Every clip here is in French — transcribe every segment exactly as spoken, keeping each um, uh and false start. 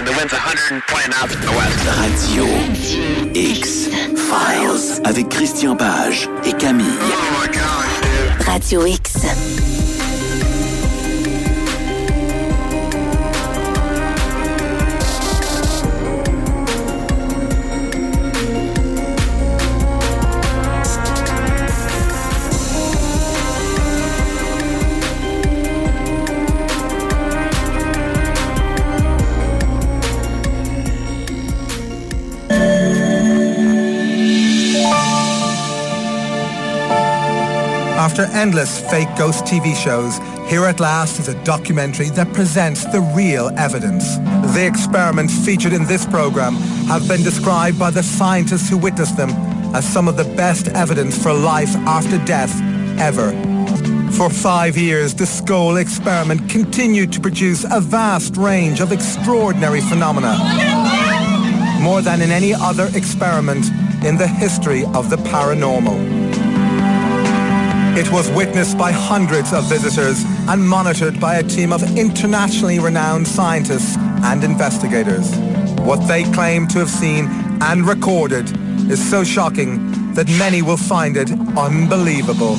and the wind's one hundred twenty knots from the west. Radio X-Files avec Christian Page et Camille. Oh my gosh, dude. Radio X. After endless fake ghost T V shows, here at last is a documentary that presents the real evidence. The experiments featured in this program have been described by the scientists who witnessed them as some of the best evidence for life after death ever. For five years, the Skoll experiment continued to produce a vast range of extraordinary phenomena, more than in any other experiment in the history of the paranormal. It was witnessed by hundreds of visitors and monitored by a team of internationally renowned scientists and investigators. What they claim to have seen and recorded is so shocking that many will find it unbelievable.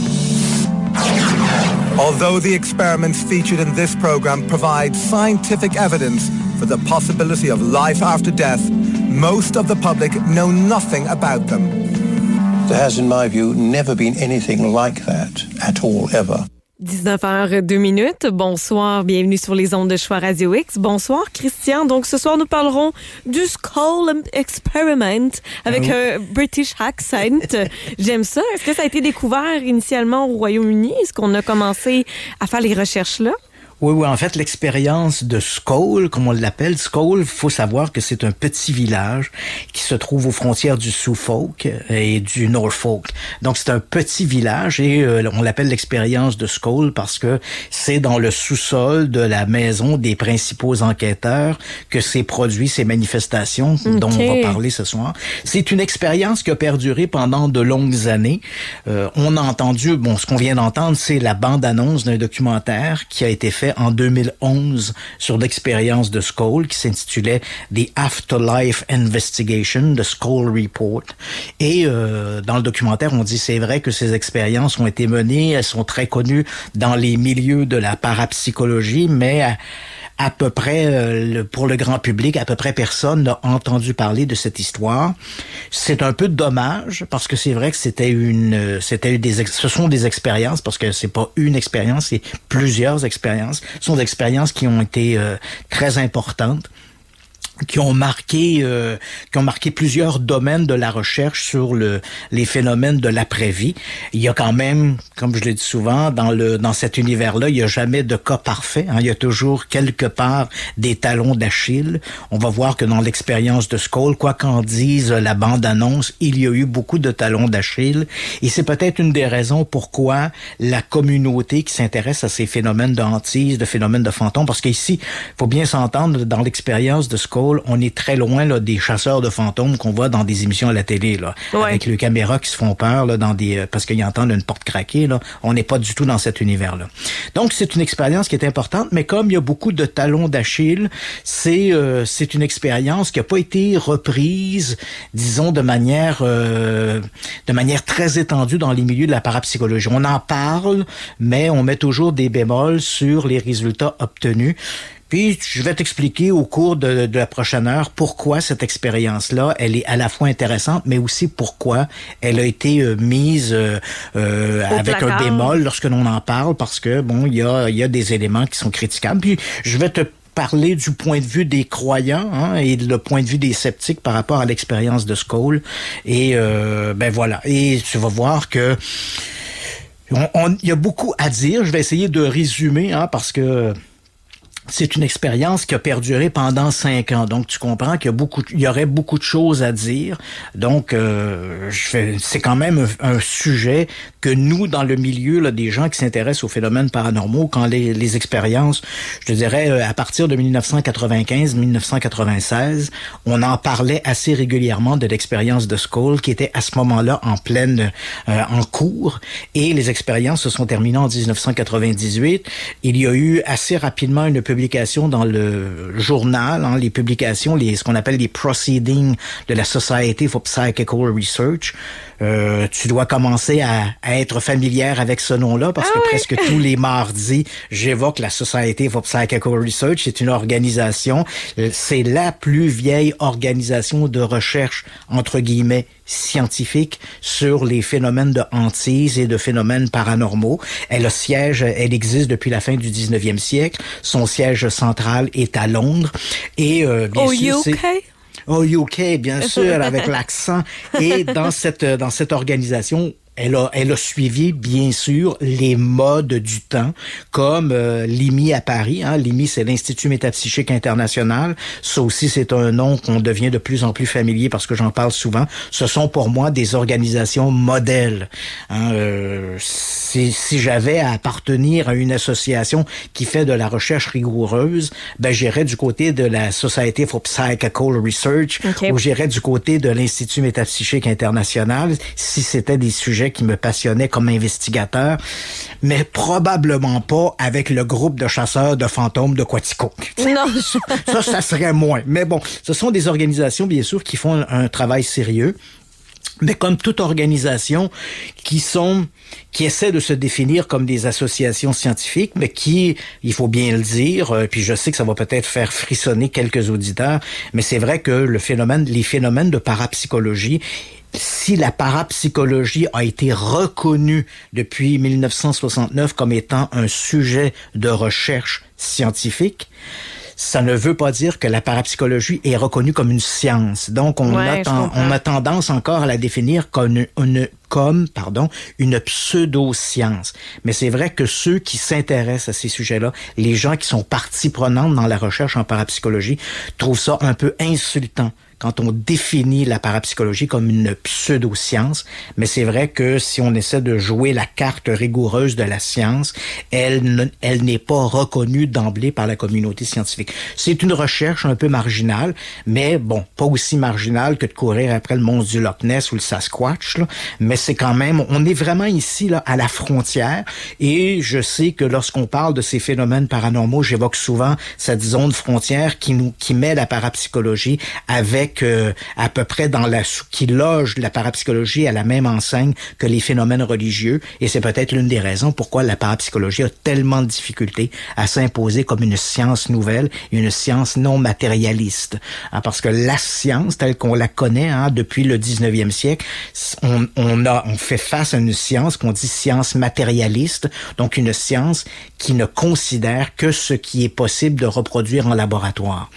Although the experiments featured in this program provide scientific evidence for the possibility of life after death, most of the public know nothing about them. There has, in my view, never been anything like that at all, ever. dix-neuf heures deux minutes. Bonsoir, bienvenue sur les ondes de Choix Radio X. Bonsoir, Christian. Donc, ce soir, nous parlerons du Skoll Experiment avec un euh, British accent. J'aime ça. Est-ce que ça a été découvert initialement au Royaume-Uni? Est-ce qu'on a commencé à faire les recherches là? Oui, oui, en fait, l'expérience de Skoll, comme on l'appelle, Skoll, il faut savoir que c'est un petit village qui se trouve aux frontières du Suffolk et du Norfolk. Donc, c'est un petit village et euh, on l'appelle l'expérience de Skoll parce que c'est dans le sous-sol de la maison des principaux enquêteurs que s'est produit ces manifestations okay. dont on va parler ce soir. C'est une expérience qui a perduré pendant de longues années. Euh, on a entendu, bon, ce qu'on vient d'entendre, c'est la bande-annonce d'un documentaire qui a été fait en deux mille onze sur l'expérience de Skoll qui s'intitulait The Afterlife Investigation, The Skoll Report. Et euh, dans le documentaire, on dit c'est vrai que ces expériences ont été menées, elles sont très connues dans les milieux de la parapsychologie, mais à, à peu près, euh, pour le grand public, à peu près personne n'a entendu parler de cette histoire. C'est un peu dommage parce que c'est vrai que c'était une, c'était des, ce sont des expériences parce que c'est pas une expérience, c'est plusieurs expériences. Ce sont des expériences qui ont été euh, très importantes, qui ont marqué euh, qui ont marqué plusieurs domaines de la recherche sur le les phénomènes de l'après-vie. Il y a quand même, comme je l'ai dit souvent, dans le dans cet univers-là, il y a jamais de cas parfait. Hein. Il y a toujours quelque part des talons d'Achille. On va voir que dans l'expérience de Skoll, quoi qu'en dise la bande-annonce, il y a eu beaucoup de talons d'Achille. Et c'est peut-être une des raisons pourquoi la communauté qui s'intéresse à ces phénomènes de hantise, de phénomènes de fantômes, parce qu'ici, il faut bien s'entendre, dans l'expérience de Skoll, on est très loin là, des chasseurs de fantômes qu'on voit dans des émissions à la télé, là, ouais. avec les caméras qui se font peur là, dans des, euh, parce qu'ils entendent une porte craquer. Là. On n'est pas du tout dans cet univers-là. Donc, c'est une expérience qui est importante, mais comme il y a beaucoup de talons d'Achille, c'est, euh, c'est une expérience qui n'a pas été reprise, disons, de manière, euh, de manière très étendue dans les milieux de la parapsychologie. On en parle, mais on met toujours des bémols sur les résultats obtenus. Puis, je vais t'expliquer au cours de, de la prochaine heure pourquoi cette expérience-là, elle est à la fois intéressante, mais aussi pourquoi elle a été euh, mise euh, euh, avec placard. Un bémol lorsque l'on en parle, parce que, bon, il y a, il y a des éléments qui sont critiquables. Puis, je vais te parler du point de vue des croyants hein, et le point de vue des sceptiques par rapport à l'expérience de Skoll. Et, euh, ben voilà. Et tu vas voir que on, on, il y a beaucoup à dire. Je vais essayer de résumer, hein, parce que c'est une expérience qui a perduré pendant cinq ans. Donc, tu comprends qu'il y a beaucoup, il y aurait beaucoup de choses à dire. Donc, euh, je fais, c'est quand même un, un sujet que nous, dans le milieu là, des gens qui s'intéressent aux phénomènes paranormaux, quand les, les expériences, je te dirais, à partir de dix-neuf cent quatre-vingt-quinze dix-neuf cent quatre-vingt-seize, on en parlait assez régulièrement de l'expérience de Skoll, qui était à ce moment-là en pleine, euh, en cours. Et les expériences se sont terminées en dix-neuf cent quatre-vingt-dix-huit. Il y a eu assez rapidement une publication publications dans le journal, hein, les publications, les ce qu'on appelle les proceedings de la Society for Psychical Research. Euh, tu dois commencer à, à être familière avec ce nom-là parce ah que oui. presque tous les mardis, j'évoque la Society for Psychical Research. C'est une organisation, c'est la plus vieille organisation de recherche, entre guillemets, scientifique sur les phénomènes de hantise et de phénomènes paranormaux. Elle a siège, elle existe depuis la fin du dix-neuvième siècle. Son siège central est à Londres. Et euh, bien Au sûr, U K? c'est au U K, bien sûr, avec l'accent. Et dans cette dans cette organisation, Elle a, elle a suivi, bien sûr, les modes du temps, comme euh, l'I M I à Paris. Hein. L'I M I, c'est l'Institut métapsychique international. Ça aussi, c'est un nom qu'on devient de plus en plus familier parce que j'en parle souvent. Ce sont pour moi des organisations modèles. Hein. Euh, si, si j'avais à appartenir à une association qui fait de la recherche rigoureuse, ben j'irais du côté de la Society for Psychical Research okay. ou j'irais du côté de l'Institut métapsychique international si c'était des sujets qui me passionnait comme investigateur, mais probablement pas avec le groupe de chasseurs de fantômes de Quatico. Non. Ça, ça serait moins. Mais bon, ce sont des organisations, bien sûr, qui font un, un travail sérieux. Mais comme toute organisation qui sont, qui essaient de se définir comme des associations scientifiques, mais qui, il faut bien le dire, euh, puis je sais que ça va peut-être faire frissonner quelques auditeurs, mais c'est vrai que le phénomène, les phénomènes de parapsychologie, si la parapsychologie a été reconnue depuis mille neuf cent soixante-neuf comme étant un sujet de recherche scientifique, ça ne veut pas dire que la parapsychologie est reconnue comme une science. Donc, on, ouais, a, ten, on a tendance encore à la définir comme une, une comme, pardon, une pseudo-science. Mais c'est vrai que ceux qui s'intéressent à ces sujets-là, les gens qui sont partie prenante dans la recherche en parapsychologie, trouvent ça un peu insultant quand on définit la parapsychologie comme une pseudo-science. Mais c'est vrai que si on essaie de jouer la carte rigoureuse de la science, elle, ne, elle n'est pas reconnue d'emblée par la communauté scientifique. C'est une recherche un peu marginale, mais bon, pas aussi marginale que de courir après le monstre du Loch Ness ou le Sasquatch, là. Mais c'est quand même, on est vraiment ici là à la frontière. Et je sais que lorsqu'on parle de ces phénomènes paranormaux, j'évoque souvent cette zone frontière qui nous, qui met la parapsychologie avec que à peu près dans la qui loge la parapsychologie à la même enseigne que les phénomènes religieux, et c'est peut-être l'une des raisons pourquoi la parapsychologie a tellement de difficultés à s'imposer comme une science nouvelle, une science non matérialiste. Hein, parce que la science telle qu'on la connaît hein, depuis le dix-neuvième siècle, on, on a on fait face à une science qu'on dit science matérialiste, donc une science qui ne considère que ce qui est possible de reproduire en laboratoire.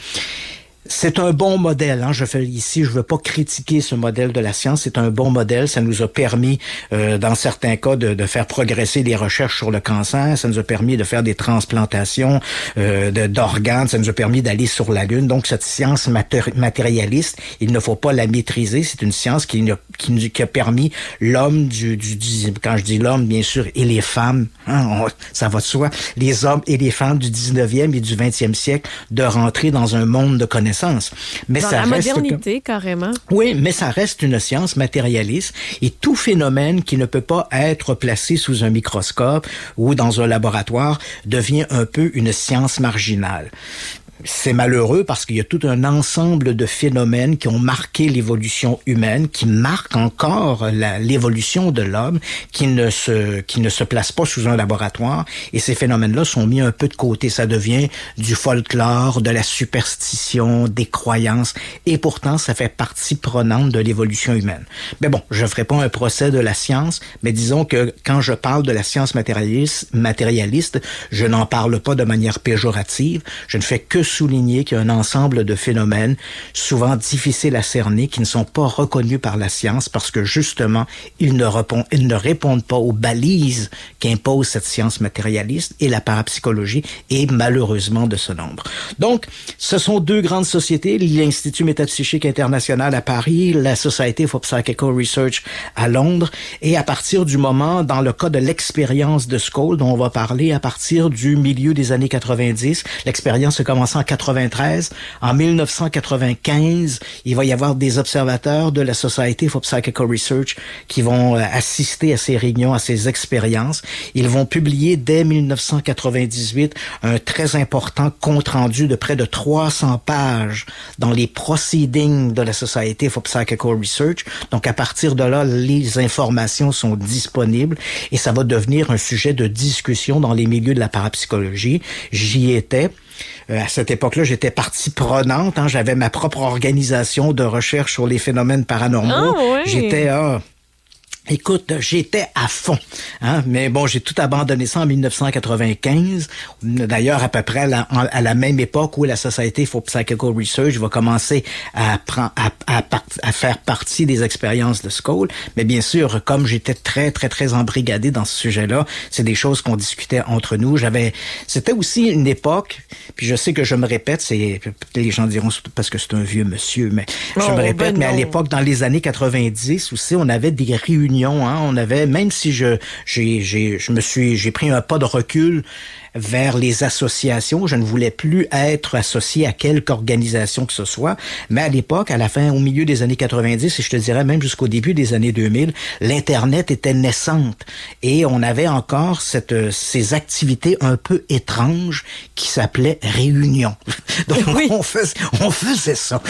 C'est un bon modèle. Hein. Je fais ici, je veux pas critiquer ce modèle de la science. C'est un bon modèle. Ça nous a permis, euh, dans certains cas, de, de faire progresser les recherches sur le cancer. Ça nous a permis de faire des transplantations euh, de, d'organes. Ça nous a permis d'aller sur la Lune. Donc, cette science matéri- matérialiste, il ne faut pas la maîtriser. C'est une science qui, ne, qui, qui a permis l'homme du, du, du... Quand je dis l'homme, bien sûr, et les femmes, hein, on, ça va de soi, les hommes et les femmes du dix-neuvième et du vingtième siècle de rentrer dans un monde de connaissances. Mais dans ça la reste modernité, que... carrément. Oui, mais ça reste une science matérialiste et tout phénomène qui ne peut pas être placé sous un microscope ou dans un laboratoire devient un peu une science marginale. C'est malheureux parce qu'il y a tout un ensemble de phénomènes qui ont marqué l'évolution humaine, qui marquent encore la, l'évolution de l'homme, qui ne se qui ne se placent pas sous un laboratoire. Et ces phénomènes-là sont mis un peu de côté. Ça devient du folklore, de la superstition, des croyances. Et pourtant, ça fait partie prenante de l'évolution humaine. Mais bon, je ne ferai pas un procès de la science, mais disons que quand je parle de la science matérialiste, matérialiste, je n'en parle pas de manière péjorative. Je ne fais que souligner qu'il y a un ensemble de phénomènes souvent difficiles à cerner qui ne sont pas reconnus par la science parce que justement, ils ne, répondent, ils ne répondent pas aux balises qu'impose cette science matérialiste et la parapsychologie est malheureusement de ce nombre. Donc, ce sont deux grandes sociétés, l'Institut métapsychique international à Paris, la Society for Psychical Research à Londres, et à partir du moment, dans le cas de l'expérience de Scole, dont on va parler à partir du milieu des années quatre-vingt-dix, l'expérience a commencé cent quatre-vingt-treize. En mille neuf cent quatre-vingt-quinze, il va y avoir des observateurs de la Society for Psychical Research qui vont euh, assister à ces réunions, à ces expériences. Ils vont publier dès mille neuf cent quatre-vingt-dix-huit un très important compte-rendu de près de trois cents pages dans les proceedings de la Society for Psychical Research. Donc, à partir de là, les informations sont disponibles et ça va devenir un sujet de discussion dans les milieux de la parapsychologie. J'y étais. Euh, à cette époque-là, j'étais partie prenante. Hein, j'avais ma propre organisation de recherche sur les phénomènes paranormaux. Ah, oui. J'étais... Ah, Écoute, j'étais à fond, hein, mais bon, j'ai tout abandonné ça en mille neuf cent quatre-vingt-quinze. D'ailleurs, à peu près à la, à la même époque où la Society for Psychical Research va commencer à, à, à, à faire partie des expériences de Scole. Mais bien sûr, comme j'étais très, très, très embrigadé dans ce sujet-là, c'est des choses qu'on discutait entre nous. J'avais, c'était aussi une époque, puis je sais que je me répète, c'est, les gens diront parce que c'est un vieux monsieur, mais je oh, me répète, ben mais à non. l'époque, dans les années quatre-vingt-dix aussi, on avait des réunions. Hein, on avait, même si je, j'ai, j'ai, je me suis, j'ai pris un pas de recul vers les associations. Je ne voulais plus être associé à quelque organisation que ce soit. Mais à l'époque, à la fin, au milieu des années quatre-vingt-dix, et je te dirais même jusqu'au début des années deux mille, l'Internet était naissante. Et on avait encore cette, ces activités un peu étranges qui s'appelaient réunions. Donc, oui. on faisait, on faisait ça.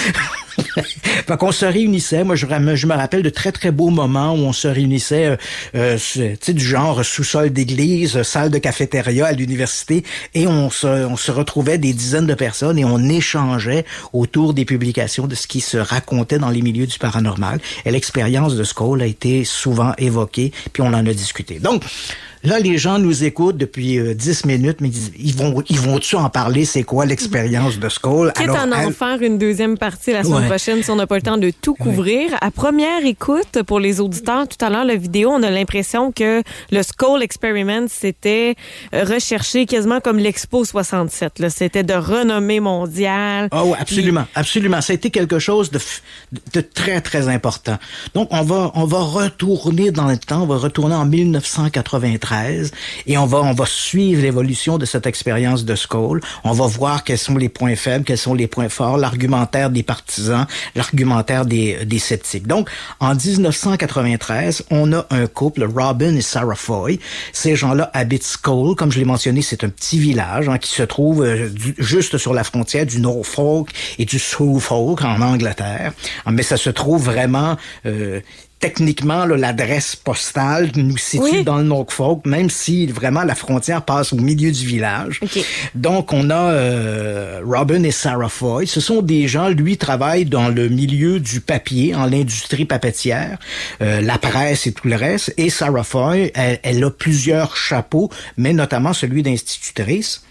Fait qu'on se réunissait. Moi, je, je me rappelle de très, très beaux moments où on se réunissait, euh, euh, tu sais, du genre sous-sol d'église, salle de cafétéria à l'université, et on se, on se retrouvait des dizaines de personnes et on échangeait autour des publications de ce qui se racontait dans les milieux du paranormal. Et l'expérience de Scole a été souvent évoquée, puis on en a discuté. Donc, là, les gens nous écoutent depuis euh, dix minutes, mais ils, ils vont ils vont-tu en parler? C'est quoi l'expérience de Scole? Quitte à en elle... faire une deuxième partie la semaine ouais. prochaine si on n'a pas le temps de tout couvrir. Ouais. À première écoute, pour les auditeurs, tout à l'heure, la vidéo, on a l'impression que le Scole Experiment, c'était recherché quasiment comme l'Expo soixante-sept. Là. C'était de renommée mondiale. Ah oui, absolument, Puis... absolument. Ça a été quelque chose de, de très, très important. Donc, on va, on va retourner dans le temps, on va retourner en mille neuf cent quatre-vingt-treize et on va, on va suivre l'évolution de cette expérience de Scole. On va voir quels sont les points faibles, quels sont les points forts, l'argumentaire des partisans, l'argumentaire des, des sceptiques. Donc, en dix-neuf cent quatre-vingt-treize, on a un couple, Robin et Sarah Foy. Ces gens-là habitent Scole. Comme je l'ai mentionné, c'est un petit village hein, qui se trouve euh, du, juste sur la frontière du Norfolk et du Suffolk en Angleterre. Mais ça se trouve vraiment... Euh, Techniquement, là, l'adresse postale nous situe oui. dans le Norfolk, même si vraiment la frontière passe au milieu du village. Okay. Donc, on a euh, Robin et Sarah Foy. Ce sont des gens, lui, travaillent dans le milieu du papier, en l'industrie papetière, euh, la presse et tout le reste. Et Sarah Foy, elle, elle a plusieurs chapeaux, mais notamment celui d'institutrice.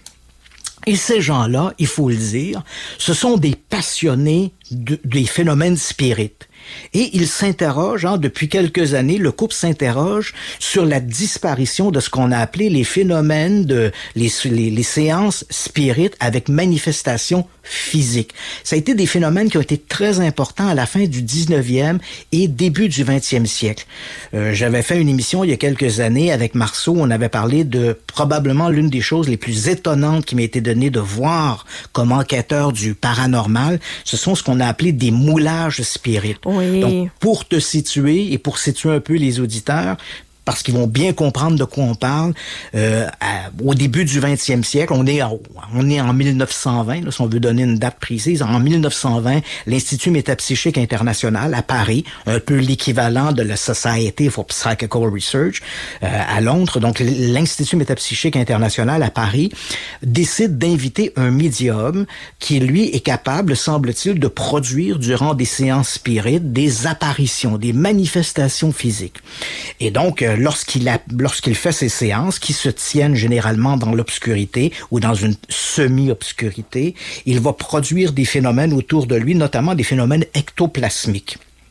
Et ces gens-là, il faut le dire, ce sont des passionnés de, des phénomènes spirites. Et ils s'interrogent, hein, depuis quelques années, le couple s'interroge sur la disparition de ce qu'on a appelé les phénomènes de les, les, les séances spirites avec manifestation physique. Ça a été des phénomènes qui ont été très importants à la fin du dix-neuvième et début du vingtième siècle. Euh, j'avais fait une émission il y a quelques années avec Marceau, on avait parlé de probablement l'une des choses les plus étonnantes qui m'a été donnée de voir comme enquêteur du paranormal, ce sont ce qu'on a appelé des moulages spirites. Oui. Donc, pour te situer et pour situer un peu les auditeurs, parce qu'ils vont bien comprendre de quoi on parle. Euh, à, au début du vingtième siècle, on est, à, on est en mille neuf cent vingt, là, si on veut donner une date précise. En mille neuf cent vingt, l'Institut métapsychique international à Paris, un peu l'équivalent de la Society for Psychical Research euh, à Londres, donc l'Institut métapsychique international à Paris, décide d'inviter un médium qui, lui, est capable, semble-t-il, de produire durant des séances spirites des apparitions, des manifestations physiques. Et donc, euh, lorsqu'il a, lorsqu'il fait ces séances, qui se tiennent généralement dans l'obscurité ou dans une semi-obscurité, il va produire des phénomènes autour de lui, notamment des phénomènes ectoplasmiques.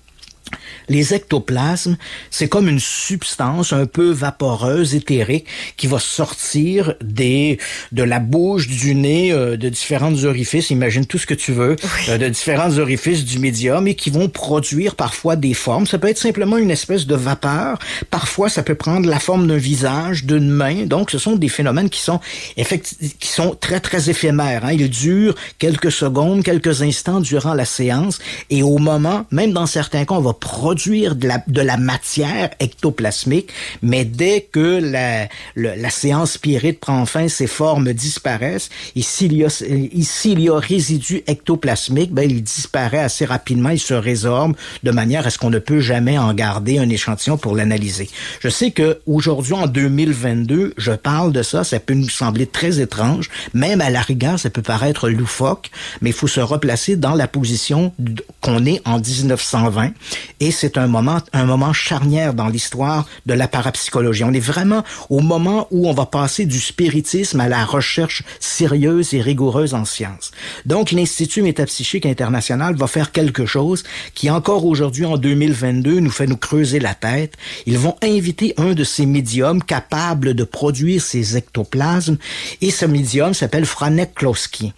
Les ectoplasmes, c'est comme une substance un peu vaporeuse, éthérique, qui va sortir des de la bouche, du nez, euh, de différents orifices, imagine tout ce que tu veux, oui. euh, de différents orifices du médium, et qui vont produire parfois des formes. Ça peut être simplement une espèce de vapeur. Parfois, ça peut prendre la forme d'un visage, d'une main. Donc, ce sont des phénomènes qui sont effecti- qui sont très, très éphémères. Hein. Ils durent quelques secondes, quelques instants durant la séance, et au moment, même dans certains cas, on va produire de la, de la matière ectoplasmique, mais dès que la, le, la séance spirit prend fin, ces formes disparaissent, et s'il y a, s'il y a résidu ectoplasmique, ben, il disparaît assez rapidement, il se résorbe de manière à ce qu'on ne peut jamais en garder un échantillon pour l'analyser. Je sais que aujourd'hui, en deux mille vingt-deux, je parle de ça, ça peut nous sembler très étrange, même à la rigueur, ça peut paraître loufoque, mais il faut se replacer dans la position qu'on est en dix-neuf cent vingt, et c'est un moment, un moment charnière dans l'histoire de la parapsychologie. On est vraiment au moment où on va passer du spiritisme à la recherche sérieuse et rigoureuse en sciences. Donc, l'Institut métapsychique international va faire quelque chose qui, encore aujourd'hui, en deux mille vingt-deux, nous fait nous creuser la tête. Ils vont inviter un de ces médiums capables de produire ces ectoplasmes, et ce médium s'appelle Franek Klosky.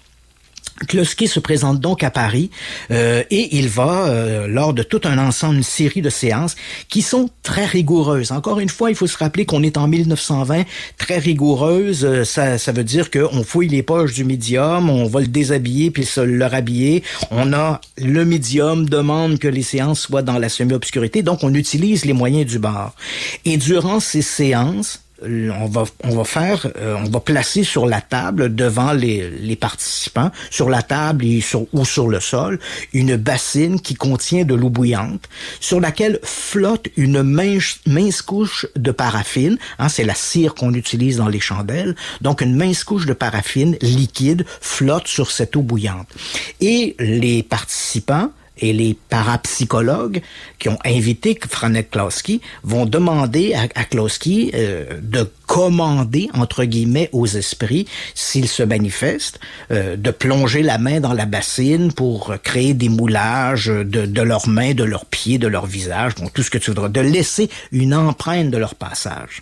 Klosky se présente donc à Paris euh, et il va, euh, lors de tout un ensemble, une série de séances qui sont très rigoureuses. Encore une fois, il faut se rappeler qu'on est en dix-neuf cent vingt, très rigoureuse. Euh, ça, ça veut dire qu'on fouille les poches du médium, on va le déshabiller puis se le rhabiller. On a le médium demande que les séances soient dans la semi-obscurité, donc on utilise les moyens du bord. Et durant ces séances, on va on va faire euh, on va placer sur la table devant les les participants, sur la table et sur, ou sur le sol, une bassine qui contient de l'eau bouillante sur laquelle flotte une mince, mince couche de paraffine, hein, c'est la cire qu'on utilise dans les chandelles. Donc une mince couche de paraffine liquide flotte sur cette eau bouillante. Et les participants et les parapsychologues qui ont invité Franek Klosky vont demander à, à Klosky euh, de commander, entre guillemets, aux esprits, s'ils se manifestent, euh, de plonger la main dans la bassine pour créer des moulages de, de leurs mains, de leurs pieds, de leur visage, bon, tout ce que tu voudras, de laisser une empreinte de leur passage.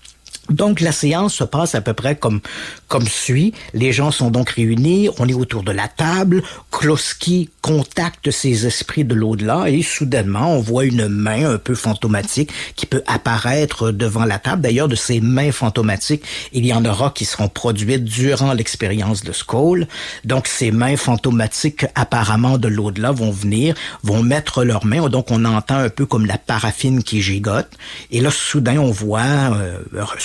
Donc, la séance se passe à peu près comme comme suit. Les gens sont donc réunis, on est autour de la table, Klosky contacte ces esprits de l'au-delà et soudainement, on voit une main un peu fantomatique qui peut apparaître devant la table. D'ailleurs, de ces mains fantomatiques, il y en aura qui seront produites durant l'expérience de Scole. Donc, ces mains fantomatiques apparemment de l'au-delà vont venir, vont mettre leurs mains. Donc, on entend un peu comme la paraffine qui gigote. Et là, soudain, on voit euh,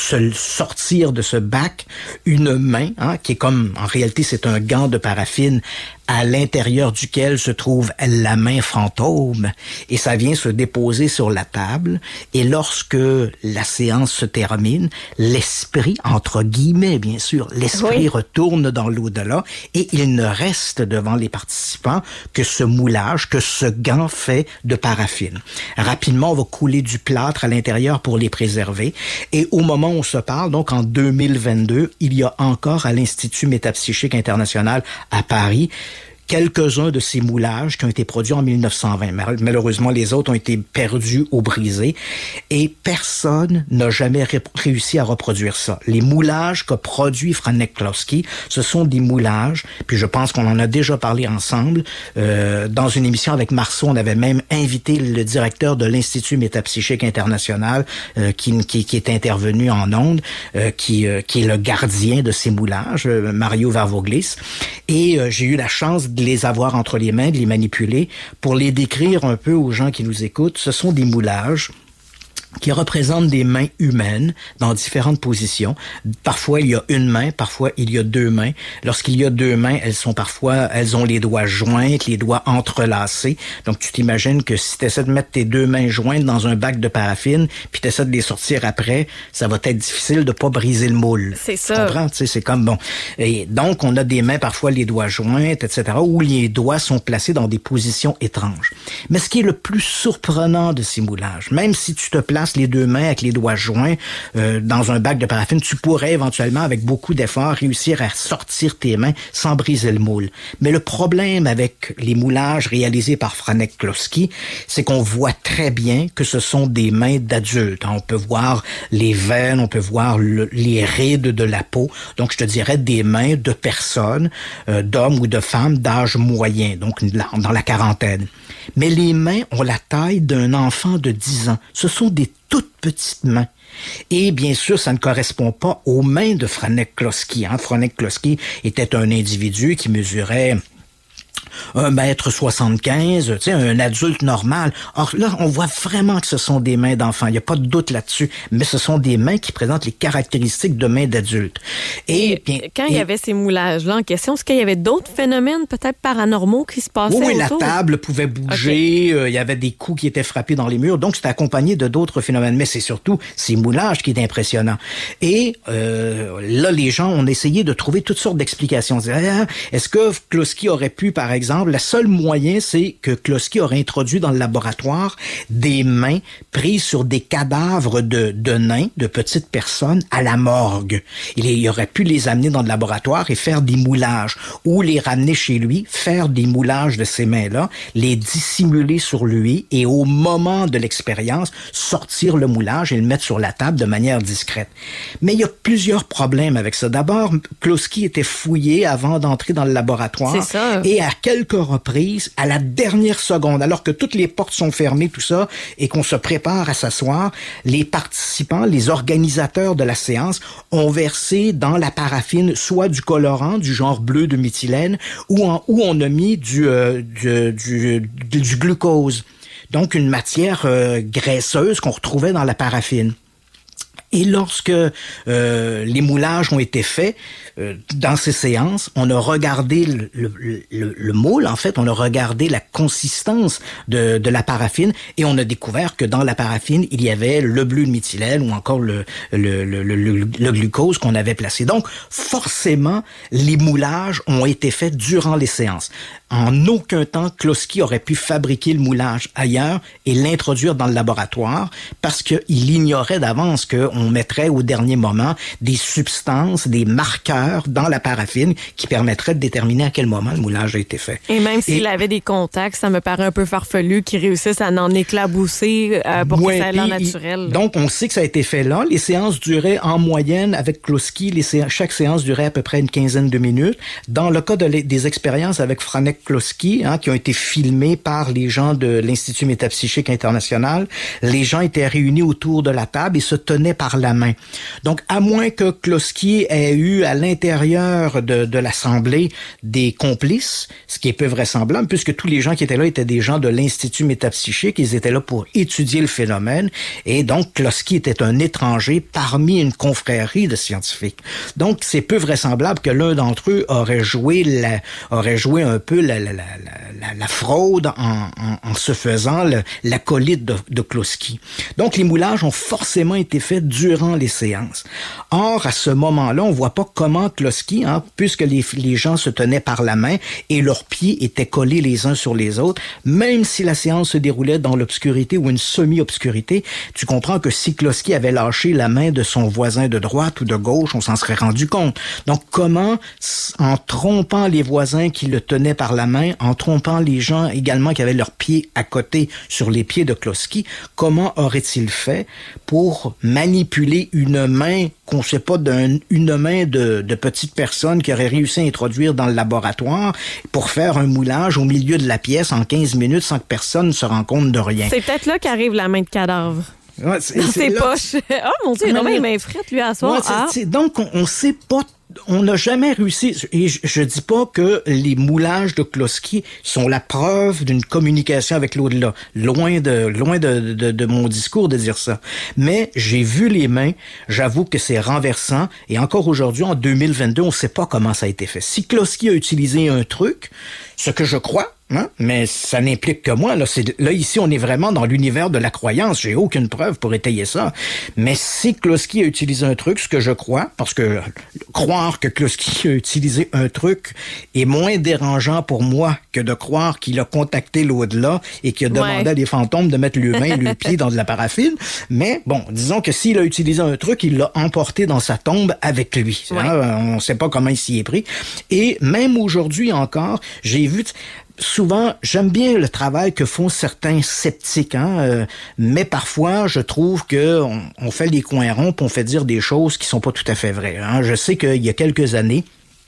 sortir de ce bac une main, hein, qui est comme, en réalité, c'est un gant de paraffine à l'intérieur duquel se trouve la main fantôme, et ça vient se déposer sur la table, et lorsque la séance se termine, l'esprit, entre guillemets bien sûr, l'esprit oui. retourne dans l'au-delà, et il ne reste devant les participants que ce moulage, que ce gant fait de paraffine. Rapidement, on va couler du plâtre à l'intérieur pour les préserver, et au moment où on se parle, donc en deux mille vingt-deux, il y a encore à l'Institut métapsychique international à Paris, quelques-uns de ces moulages qui ont été produits en dix-neuf cent vingt. Malheureusement, les autres ont été perdus ou brisés. Et personne n'a jamais ré- réussi à reproduire ça. Les moulages qu'a produit Franek Klosky, ce sont des moulages, puis je pense qu'on en a déjà parlé ensemble. Euh, dans une émission avec Marceau, on avait même invité le directeur de l'Institut métapsychique international euh, qui, qui, qui est intervenu en ondes, euh, qui, euh, qui est le gardien de ces moulages, euh, Mario Varvoglis. Et euh, j'ai eu la chance de les avoir entre les mains, de les manipuler, pour les décrire un peu aux gens qui nous écoutent. Ce sont des moulages qui représentent des mains humaines dans différentes positions. Parfois, il y a une main, parfois, il y a deux mains. Lorsqu'il y a deux mains, elles sont parfois, elles ont les doigts joints, les doigts entrelacés. Donc, tu t'imagines que si tu essaies de mettre tes deux mains jointes dans un bac de paraffine, puis tu essaies de les sortir après, ça va être difficile de pas briser le moule. C'est ça. Tu comprends? Tu sais, c'est comme bon. Et donc, on a des mains, parfois, les doigts jointes, et cetera, où les doigts sont placés dans des positions étranges. Mais ce qui est le plus surprenant de ces moulages, même si tu te places places les deux mains avec les doigts joints euh, dans un bac de paraffine, tu pourrais éventuellement, avec beaucoup d'efforts, réussir à sortir tes mains sans briser le moule. Mais le problème avec les moulages réalisés par Franek Kloski, c'est qu'on voit très bien que ce sont des mains d'adultes. On peut voir les veines, on peut voir le, les rides de la peau. Donc, je te dirais des mains de personnes, euh, d'hommes ou de femmes d'âge moyen, donc dans la quarantaine. Mais les mains ont la taille d'un enfant de dix ans. Ce sont des toutes petites mains. Et bien sûr, ça ne correspond pas aux mains de Franek Kloski. Hein. Franek Kloski était un individu qui mesurait un mètre soixante-quinze, tu sais, un adulte normal. Or là, on voit vraiment que ce sont des mains d'enfants. Il n'y a pas de doute là-dessus. Mais ce sont des mains qui présentent les caractéristiques de mains d'adultes. Et, et bien, quand et, il y avait ces moulages-là en question, est-ce qu'il y avait d'autres phénomènes peut-être paranormaux qui se passaient oui, autour? la table pouvait bouger. Okay. Euh, il y avait des coups qui étaient frappés dans les murs. Donc, c'était accompagné de d'autres phénomènes. Mais c'est surtout ces moulages qui est impressionnant. Et euh, là, les gens ont essayé de trouver toutes sortes d'explications. Ah, est-ce que Kloski aurait pu, par exemple, exemple, le seul moyen, c'est que Kloski aurait introduit dans le laboratoire des mains prises sur des cadavres de, de nains, de petites personnes, à la morgue. Il, il aurait pu les amener dans le laboratoire et faire des moulages, ou les ramener chez lui, faire des moulages de ces mains-là, les dissimuler sur lui, et au moment de l'expérience, sortir le moulage et le mettre sur la table de manière discrète. Mais il y a plusieurs problèmes avec ça. D'abord, Kloski était fouillé avant d'entrer dans le laboratoire. C'est ça. Et à quelques reprises, à la dernière seconde, alors que toutes les portes sont fermées, tout ça, et qu'on se prépare à s'asseoir, les participants, les organisateurs de la séance ont versé dans la paraffine soit du colorant, du genre bleu de méthylène, ou, en, ou on a mis du, euh, du, du, du, du glucose. Donc, une matière euh, graisseuse qu'on retrouvait dans la paraffine. Et lorsque euh, les moulages ont été faits, euh, dans ces séances, on a regardé le, le, le, le moule, en fait, on a regardé la consistance de, de la paraffine et on a découvert que dans la paraffine, il y avait le bleu de méthylène ou encore le, le, le, le, le, le glucose qu'on avait placé. Donc, forcément, les moulages ont été faits durant les séances. En aucun temps, Kloski aurait pu fabriquer le moulage ailleurs et l'introduire dans le laboratoire parce qu'il ignorait d'avance qu'on mettrait au dernier moment des substances, des marqueurs dans la paraffine qui permettraient de déterminer à quel moment le moulage a été fait. Et même s'il et, avait des contacts, ça me paraît un peu farfelu qu'ils réussissent à en éclabousser euh, pour ouais, que ça ait l'air naturel. Donc, on sait que ça a été fait là. Les séances duraient en moyenne, avec Kloski, les sé- chaque séance durait à peu près une quinzaine de minutes. Dans le cas de les, des expériences avec Franek Kloski, hein, qui ont été filmés par les gens de l'Institut métapsychique international, les gens étaient réunis autour de la table et se tenaient par la main. Donc, à moins que Kloski ait eu à l'intérieur de, de l'Assemblée des complices, ce qui est peu vraisemblable, puisque tous les gens qui étaient là étaient des gens de l'Institut métapsychique, ils étaient là pour étudier le phénomène, et donc Kloski était un étranger parmi une confrérie de scientifiques. Donc, c'est peu vraisemblable que l'un d'entre eux aurait joué, la, aurait joué un peu la, la, la, la, la fraude en, en, en se faisant le, l'acolyte de, de Kloski. Donc, les moulages ont forcément été faits durant les séances. Or, à ce moment-là, on voit pas comment Kloski, hein, puisque les, les gens se tenaient par la main et leurs pieds étaient collés les uns sur les autres, même si la séance se déroulait dans l'obscurité ou une semi-obscurité, tu comprends que si Kloski avait lâché la main de son voisin de droite ou de gauche, on s'en serait rendu compte. Donc, comment, en trompant les voisins qui le tenaient par la main, en trompant les gens également qui avaient leurs pieds à côté sur les pieds de Kloski, comment aurait-il fait pour manipuler une main qu'on ne sait pas d'une main de, de petite personne qui aurait réussi à introduire dans le laboratoire pour faire un moulage au milieu de la pièce en quinze minutes sans que personne ne se rende compte de rien. C'est peut-être là qu'arrive la main de cadavre. Ouais, c'est, dans c'est ses là, poches. Oh mon Dieu, il a une main frette, lui, à soir. Ouais, ah. c'est, c'est, donc, on ne sait pas. On n'a jamais réussi, et je, je dis pas que les moulages de Kloski sont la preuve d'une communication avec l'au-delà. Loin de, loin de, de, de mon discours de dire ça. Mais j'ai vu les mains, j'avoue que c'est renversant, et encore aujourd'hui, en deux mille vingt-deux, on ne sait pas comment ça a été fait. Si Kloski a utilisé un truc, ce que je crois, Hein? Mais ça n'implique que moi. Là, c'est, là, ici, on est vraiment dans l'univers de la croyance. J'ai aucune preuve pour étayer ça. Mais si Kloski a utilisé un truc, ce que je crois, parce que croire que Kloski a utilisé un truc est moins dérangeant pour moi que de croire qu'il a contacté l'au-delà et qu'il a demandé ouais. à des fantômes de mettre le main et le pied dans de la paraffine. Mais bon, disons que s'il a utilisé un truc, il l'a emporté dans sa tombe avec lui. Ouais. Hein? On ne sait pas comment il s'y est pris. Et même aujourd'hui encore, j'ai vu... Souvent, j'aime bien le travail que font certains sceptiques, hein, euh, mais parfois, je trouve que on, on fait les coins ronds, puis on fait dire des choses qui sont pas tout à fait vraies. Hein. Je sais qu'il y a quelques années,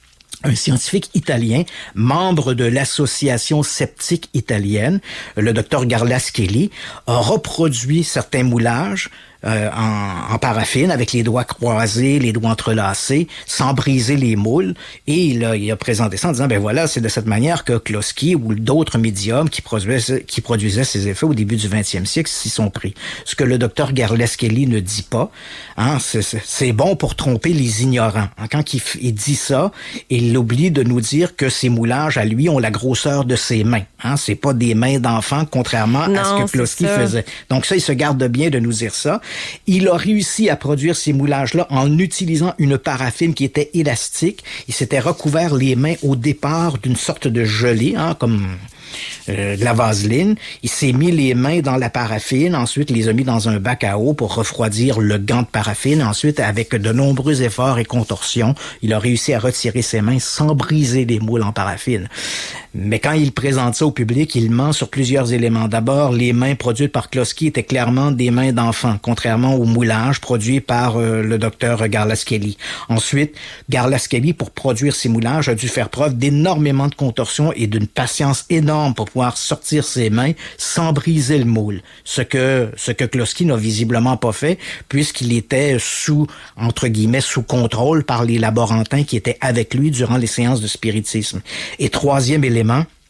un scientifique italien, membre de l'association sceptique italienne, le docteur Garlaschelli, a reproduit certains moulages Euh, en, en paraffine, avec les doigts croisés, les doigts entrelacés, sans briser les moules. Et il a, il a présenté ça en disant, ben voilà, c'est de cette manière que Kloski ou d'autres médiums qui produisaient, qui produisaient ces effets au début du vingtième siècle s'y sont pris. Ce que le docteur Garlaschelli ne dit pas, hein, c'est, c'est bon pour tromper les ignorants. Hein, quand il, il dit ça, il oublie de nous dire que ces moulages, à lui, ont la grosseur de ses mains. Hein, c'est pas des mains d'enfant, contrairement non, à ce que Kloski faisait. Donc ça, il se garde bien de nous dire ça. Il a réussi à produire ces moulages-là en utilisant une paraffine qui était élastique. Il s'était recouvert les mains au départ d'une sorte de gelée, hein, comme euh, de la vaseline. Il s'est mis les mains dans la paraffine, ensuite il les a mis dans un bac à eau pour refroidir le gant de paraffine. Ensuite, avec de nombreux efforts et contorsions, il a réussi à retirer ses mains sans briser les moules en paraffine. Mais quand il présente ça au public, il ment sur plusieurs éléments. D'abord, les mains produites par Kloski étaient clairement des mains d'enfant, contrairement aux moulages produits par euh, le docteur Garlaschelli. Ensuite, Garlaschelli, pour produire ces moulages, a dû faire preuve d'énormément de contorsions et d'une patience énorme pour pouvoir sortir ses mains sans briser le moule. Ce que, ce que Kloski n'a visiblement pas fait, puisqu'il était sous, entre guillemets, sous contrôle par les laborantins qui étaient avec lui durant les séances de spiritisme. Et troisième élément,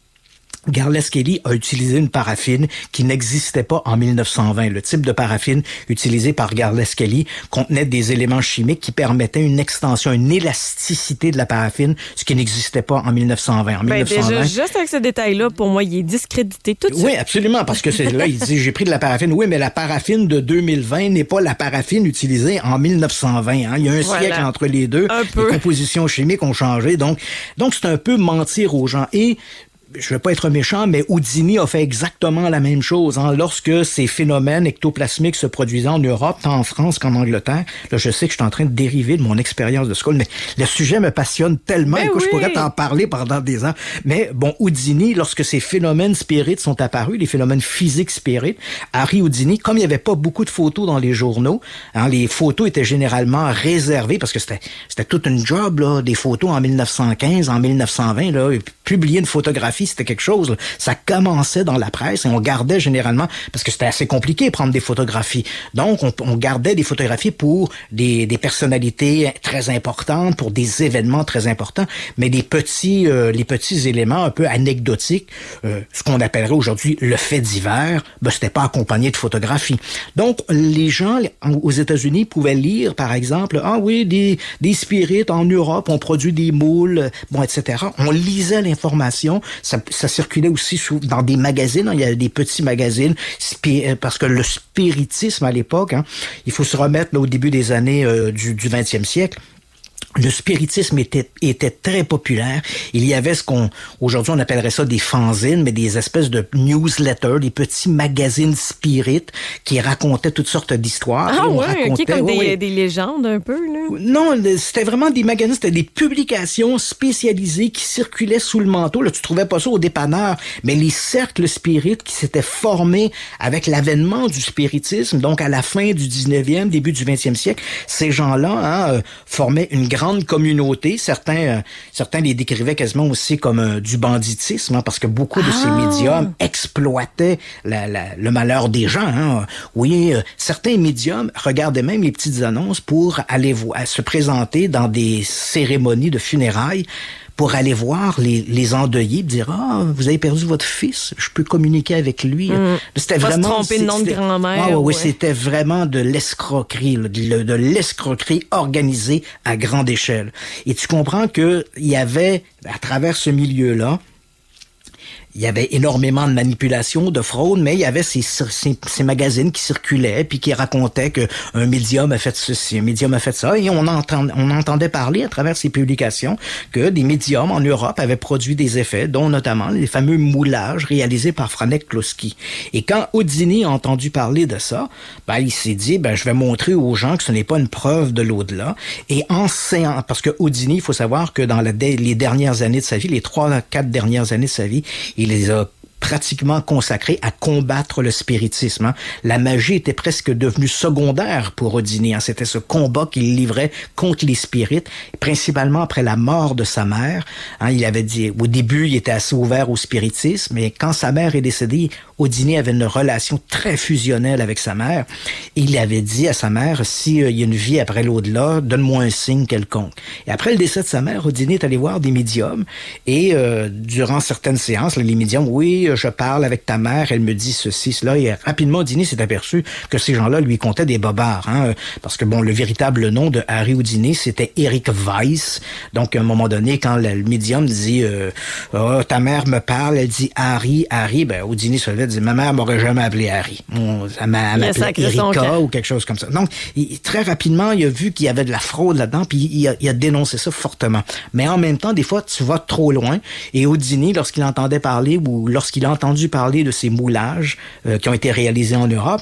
Garlaschelli a utilisé une paraffine qui n'existait pas en mille neuf cent vingt. Le type de paraffine utilisé par Garlaschelli contenait des éléments chimiques qui permettaient une extension, une élasticité de la paraffine, ce qui n'existait pas en mille neuf cent vingt. En ben mille neuf cent vingt, déjà, juste avec ce détail-là, pour moi, il est discrédité tout de suite. Oui, absolument, parce que c'est là, il dit, j'ai pris de la paraffine. Oui, mais la paraffine de deux mille vingt n'est pas la paraffine utilisée en mille neuf cent vingt. Hein. Il y a un voilà. siècle entre les deux. Un peu. Les compositions chimiques ont changé. Donc, donc c'est un peu mentir aux gens. Et je ne veux pas être méchant, mais Houdini a fait exactement la même chose. Hein. Lorsque ces phénomènes ectoplasmiques se produisaient en Europe, tant en France qu'en Angleterre, là, je sais que je suis en train de dériver de mon expérience de school, mais le sujet me passionne tellement, écoute, oui. je pourrais t'en parler pendant des ans. Mais bon, Houdini, lorsque ces phénomènes spirites sont apparus, les phénomènes physiques spirites, Harry Houdini, comme il n'y avait pas beaucoup de photos dans les journaux, hein, les photos étaient généralement réservées, parce que c'était, c'était toute une job, là, des photos en mille neuf cent quinze, en mille neuf cent vingt, là, publier une photographie, c'était quelque chose, là. Ça commençait dans la presse et on gardait généralement, parce que c'était assez compliqué de prendre des photographies. Donc, on, on gardait des photographies pour des, des personnalités très importantes, pour des événements très importants, mais des petits, euh, les petits éléments un peu anecdotiques, euh, ce qu'on appellerait aujourd'hui le fait divers, ben, c'était pas accompagné de photographies. Donc, les gens aux États-Unis pouvaient lire, par exemple, ah oui, des, des spirites en Europe, on produit des moules, bon, et cetera. On lisait l'information, ça, ça circulait aussi sous, dans des magazines, hein, il y a des petits magazines, parce que le spiritisme à l'époque, hein, il faut se remettre là, au début des années euh, du, du vingtième siècle, le spiritisme était, était très populaire. Il y avait ce qu'on, aujourd'hui on appellerait ça des fanzines, mais des espèces de newsletters, des petits magazines spirites qui racontaient toutes sortes d'histoires. Ah on ouais, racontait, comme ouais, des, ouais. des légendes un peu, là. Non, c'était vraiment des magazines, c'était des publications spécialisées qui circulaient sous le manteau. Là, tu trouvais pas ça au dépanneur, mais les cercles spirites qui s'étaient formés avec l'avènement du spiritisme, donc à la fin du dix-neuvième, début du vingtième siècle, ces gens-là hein, euh, formaient une grande communauté. Certains, euh, certains les décrivaient quasiment aussi comme euh, du banditisme, hein, parce que beaucoup de ah. ces médiums exploitaient la, la, le malheur des gens. Hein. Oui, euh, certains médiums regardaient même les petites annonces pour aller voir, se présenter dans des cérémonies de funérailles, pour aller voir les, les endeuillés, dire « Ah, vous avez perdu votre fils, je peux communiquer avec lui. Mmh. » C'était pas vraiment... se tromper de nom de grand-mère. Ah, oui, ouais. c'était vraiment de l'escroquerie, là, de, de l'escroquerie organisée à grande échelle. Et tu comprends que il y avait, à travers ce milieu-là, il y avait énormément de manipulation, de fraude, mais il y avait ces, ces, ces magazines qui circulaient puis qui racontaient que un médium a fait ceci, un médium a fait ça, et on, entend, on entendait parler à travers ces publications que des médiums en Europe avaient produit des effets, dont notamment les fameux moulages réalisés par Franek Kloski. Et quand Houdini a entendu parler de ça, ben, il s'est dit, ben, je vais montrer aux gens que ce n'est pas une preuve de l'au-delà. Et en séance, parce que Houdini, il faut savoir que dans la, les dernières années de sa vie, les trois, quatre dernières années de sa vie, il les a pratiquement consacré à combattre le spiritisme. Hein. La magie était presque devenue secondaire pour Houdini. Hein. C'était ce combat qu'il livrait contre les spirites, principalement après la mort de sa mère. Hein, il avait dit, au début, il était assez ouvert au spiritisme, mais quand sa mère est décédée, Houdini avait une relation très fusionnelle avec sa mère. Et il avait dit à sa mère, si euh, il y a une vie après l'au-delà, donne-moi un signe quelconque. Et après le décès de sa mère, Houdini est allé voir des médiums. Et euh, durant certaines séances, les médiums, oui, je parle avec ta mère, elle me dit ceci, cela. Et rapidement, Houdini s'est aperçu que ces gens-là lui contaient des bobards. Hein, parce que, bon, le véritable nom de Harry Houdini, c'était Eric Weiss. Donc, à un moment donné, quand le, le médium dit euh, oh, ta mère me parle, elle dit Harry, Harry, ben, Houdini se levait et dit, ma mère m'aurait jamais appelé Harry. On, elle m'a appelé Erika ou quelque chose comme ça. Donc, il, très rapidement, il a vu qu'il y avait de la fraude là-dedans, puis il a, il a dénoncé ça fortement. Mais en même temps, des fois, tu vas trop loin. Et Houdini, lorsqu'il entendait parler ou lorsqu'il a entendu parler de ces moulages euh, qui ont été réalisés en Europe,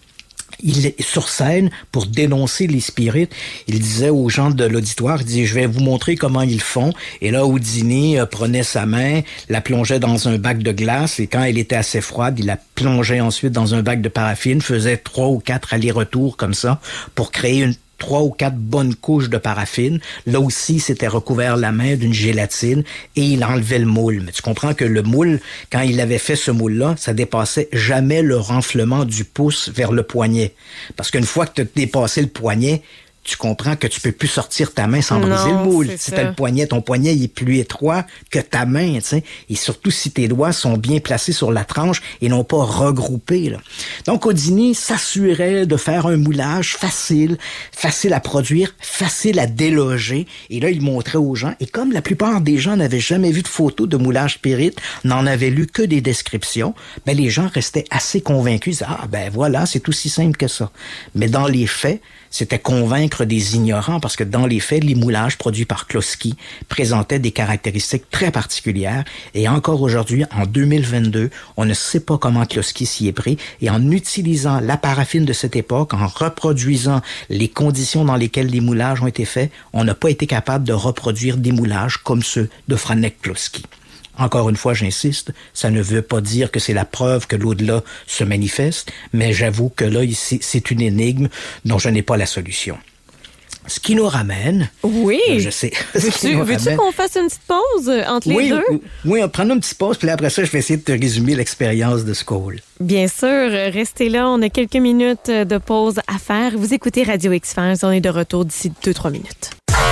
il est sur scène pour dénoncer les spirites. Il disait aux gens de l'auditoire, il disait, je vais vous montrer comment ils font. Et là, Houdini euh, prenait sa main, la plongeait dans un bac de glace, et quand elle était assez froide, il la plongeait ensuite dans un bac de paraffine, faisait trois ou quatre allers-retours comme ça pour créer une trois ou quatre bonnes couches de paraffine. Là aussi, c'était recouvert la main d'une gélatine et il enlevait le moule. Mais tu comprends que le moule, quand il avait fait ce moule-là, ça dépassait jamais le renflement du pouce vers le poignet. Parce qu'une fois que tu as dépassé le poignet, tu comprends que tu peux plus sortir ta main sans non, briser le moule. Si t'as le poignet, ton poignet il est plus étroit que ta main, tu sais. Et surtout si tes doigts sont bien placés sur la tranche et non pas regroupés, là. Donc, Houdini s'assurait de faire un moulage facile, facile à produire, facile à déloger. Et là, il montrait aux gens. Et comme la plupart des gens n'avaient jamais vu de photos de moulage spirit, n'en avaient lu que des descriptions, ben, les gens restaient assez convaincus. Ils disaient, ah, ben voilà, c'est aussi simple que ça. Mais dans les faits, c'était convaincre des ignorants parce que dans les faits, les moulages produits par Kloski présentaient des caractéristiques très particulières et encore aujourd'hui, en deux mille vingt-deux, on ne sait pas comment Kloski s'y est pris et en utilisant la paraffine de cette époque, en reproduisant les conditions dans lesquelles les moulages ont été faits, on n'a pas été capable de reproduire des moulages comme ceux de Franek Kloski. Encore une fois, j'insiste, ça ne veut pas dire que c'est la preuve que l'au-delà se manifeste, mais j'avoue que là, ici, c'est une énigme dont je n'ai pas la solution. Ce qui nous ramène... Oui. Je sais. Veux-tu, veux-tu qu'on fasse une petite pause entre oui, les deux? Oui, oui, on prend une petite pause, puis après ça, je vais essayer de te résumer l'expérience de Skoll. Bien sûr, restez là, on a quelques minutes de pause à faire. Vous écoutez Radio X-Files, on est de retour d'ici deux trois minutes.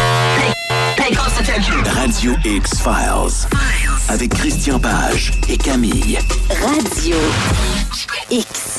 Radio X-Files. Avec Christian Page et Camille. Radio X.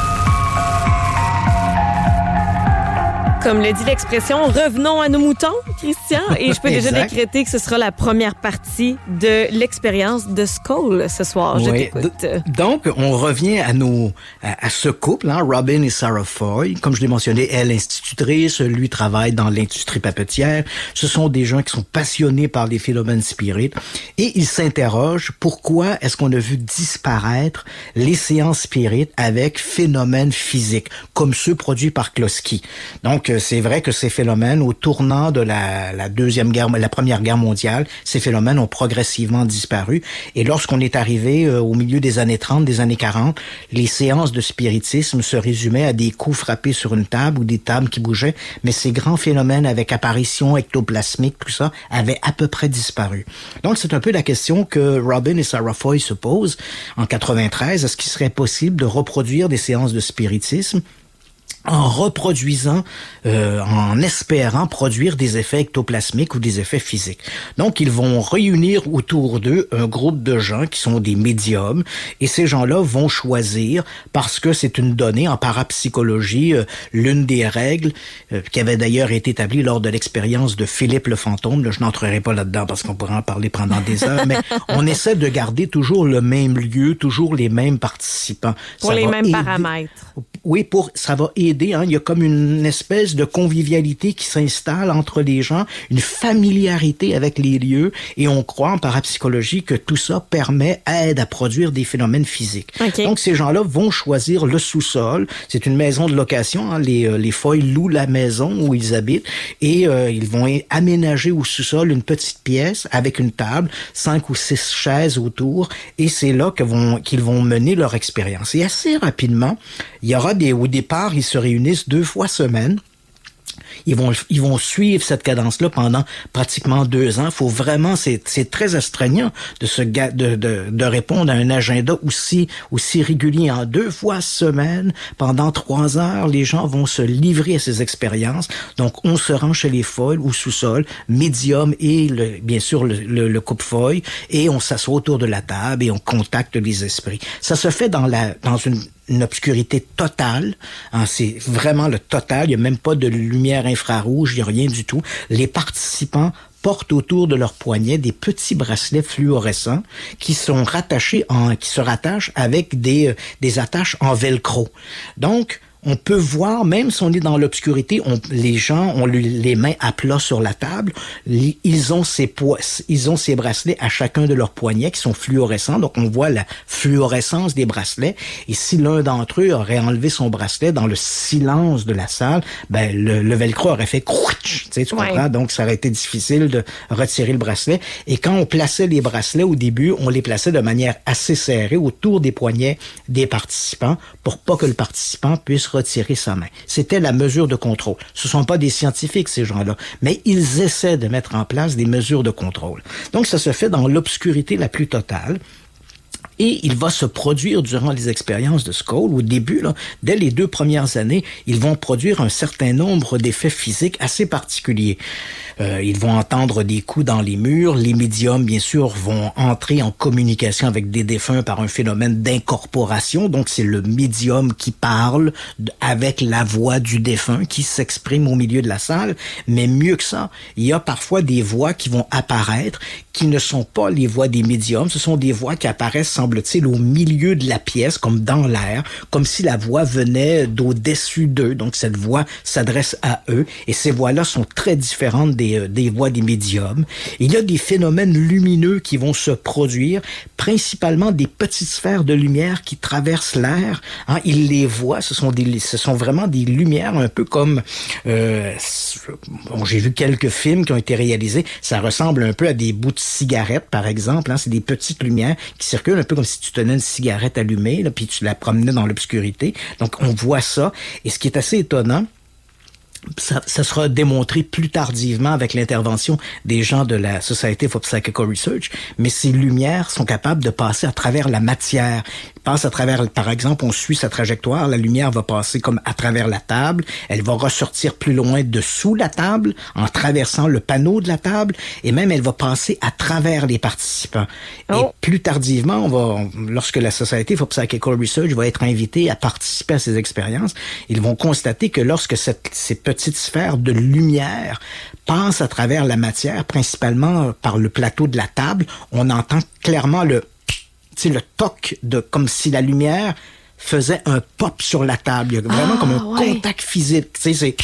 Comme le dit l'expression, revenons à nos moutons, Christian. Et je peux déjà Exact. décréter que ce sera la première partie de l'expérience de Skoll ce soir. Je Oui. t'écoute. D- Donc, on revient à nos à, à ce couple, hein, Robin et Sarah Foy. Comme je l'ai mentionné, elle institutrice, lui travaille dans l'industrie papetière. Ce sont des gens qui sont passionnés par les phénomènes spirites. Et ils s'interrogent pourquoi est-ce qu'on a vu disparaître les séances spirites avec phénomènes physiques, comme ceux produits par Kloski. Donc, c'est vrai que ces phénomènes, au tournant de la, la deuxième guerre, la première guerre mondiale, ces phénomènes ont progressivement disparu. Et lorsqu'on est arrivé euh, au milieu des années trente, des années quarante, les séances de spiritisme se résumaient à des coups frappés sur une table ou des tables qui bougeaient. Mais ces grands phénomènes avec apparition ectoplasmique, tout ça, avaient à peu près disparu. Donc, c'est un peu la question que Robin et Sarah Foy se posent en quatre-vingt-treize. Est-ce qu'il serait possible de reproduire des séances de spiritisme en reproduisant, euh, en espérant produire des effets ectoplasmiques ou des effets physiques. Donc, ils vont réunir autour d'eux un groupe de gens qui sont des médiums, et ces gens-là vont choisir, parce que c'est une donnée en parapsychologie, euh, l'une des règles euh, qui avait d'ailleurs été établie lors de l'expérience de Philippe le fantôme. Là, je n'entrerai pas là-dedans parce qu'on pourrait en parler pendant des heures, mais on essaie de garder toujours le même lieu, toujours les mêmes participants. Pour ça les mêmes aider, paramètres. Oui, pour ça va aider. Hein, il y a comme une espèce de convivialité qui s'installe entre les gens, une familiarité avec les lieux, et on croit en parapsychologie que tout ça permet, aide à produire des phénomènes physiques. Okay. Donc, ces gens-là vont choisir le sous-sol. C'est une maison de location. Hein, les, les Foy louent la maison où ils habitent, et euh, ils vont aménager au sous-sol une petite pièce avec une table, cinq ou six chaises autour, et c'est là que vont, qu'ils vont mener leur expérience. Et assez rapidement, il y aura des, au départ, ils se réunissent deux fois semaine. Ils vont, ils vont suivre cette cadence-là pendant pratiquement deux ans. Faut vraiment, c'est, c'est très astreignant de se, de, de, de répondre à un agenda aussi, aussi régulier. En deux fois semaine, pendant trois heures, les gens vont se livrer à ces expériences. Donc, on se rend chez les Foy ou sous-sol, médium et le, bien sûr le, le, le couple Foy, et on s'assoit autour de la table et on contacte les esprits. Ça se fait dans la, dans une une obscurité totale, hein, c'est vraiment le total, il n'y a même pas de lumière infrarouge, il n'y a rien du tout. Les participants portent autour de leur poignet des petits bracelets fluorescents qui sont rattachés en, qui se rattachent avec des, des attaches en velcro. Donc, on peut voir, même si on est dans l'obscurité, on, les gens ont les mains à plat sur la table. Ils ont ces po- ils ont ces bracelets à chacun de leurs poignets qui sont fluorescents. Donc, on voit la fluorescence des bracelets. Et si l'un d'entre eux aurait enlevé son bracelet dans le silence de la salle, ben, le, le velcro aurait fait crouch. Tu sais, tu comprends? Ouais. Donc, ça aurait été difficile de retirer le bracelet. Et quand on plaçait les bracelets au début, on les plaçait de manière assez serrée autour des poignets des participants pour pas que le participant puisse retirer sa main. C'était la mesure de contrôle. Ce sont pas des scientifiques, ces gens-là, mais ils essaient de mettre en place des mesures de contrôle. Donc, ça se fait dans l'obscurité la plus totale. Et il va se produire durant les expériences de Scole, au début, là, dès les deux premières années, ils vont produire un certain nombre d'effets physiques assez particuliers. Euh, ils vont entendre des coups dans les murs. Les médiums, bien sûr, vont entrer en communication avec des défunts par un phénomène d'incorporation. Donc, c'est le médium qui parle avec la voix du défunt qui s'exprime au milieu de la salle. Mais mieux que ça, il y a parfois des voix qui vont apparaître qui ne sont pas les voix des médiums. Ce sont des voix qui apparaissent, semble-t-il, au milieu de la pièce, comme dans l'air, comme si la voix venait d'au-dessus d'eux. Donc, cette voix s'adresse à eux. Et ces voix-là sont très différentes des, euh, des voix des médiums. Il y a des phénomènes lumineux qui vont se produire, principalement des petites sphères de lumière qui traversent l'air. Hein, ils les voient. Ce sont des, ce sont vraiment des lumières un peu comme... Euh, bon, j'ai vu quelques films qui ont été réalisés. Ça ressemble un peu à des bouts de cigarettes, par exemple. Hein, c'est des petites lumières qui circulent un peu comme si tu tenais une cigarette allumée, là, puis tu la promenais dans l'obscurité. Donc, on voit ça. Et ce qui est assez étonnant, Ça, ça sera démontré plus tardivement avec l'intervention des gens de la Society for Psychical Research, mais ces lumières sont capables de passer à travers la matière. Ils passent à travers, par exemple, on suit sa trajectoire, la lumière va passer comme à travers la table, elle va ressortir plus loin dessous la table, en traversant le panneau de la table, et même elle va passer à travers les participants. Oh. Et plus tardivement, on va, lorsque la Society for Psychical Research va être invitée à participer à ces expériences, ils vont constater que lorsque cette, ces petites sphères de lumière passent à travers la matière, principalement par le plateau de la table, on entend clairement le, tu sais, le toc de, comme si la lumière faisait un pop sur la table. Il y a vraiment ah, comme un ouais. contact physique. Tu sais, c'est...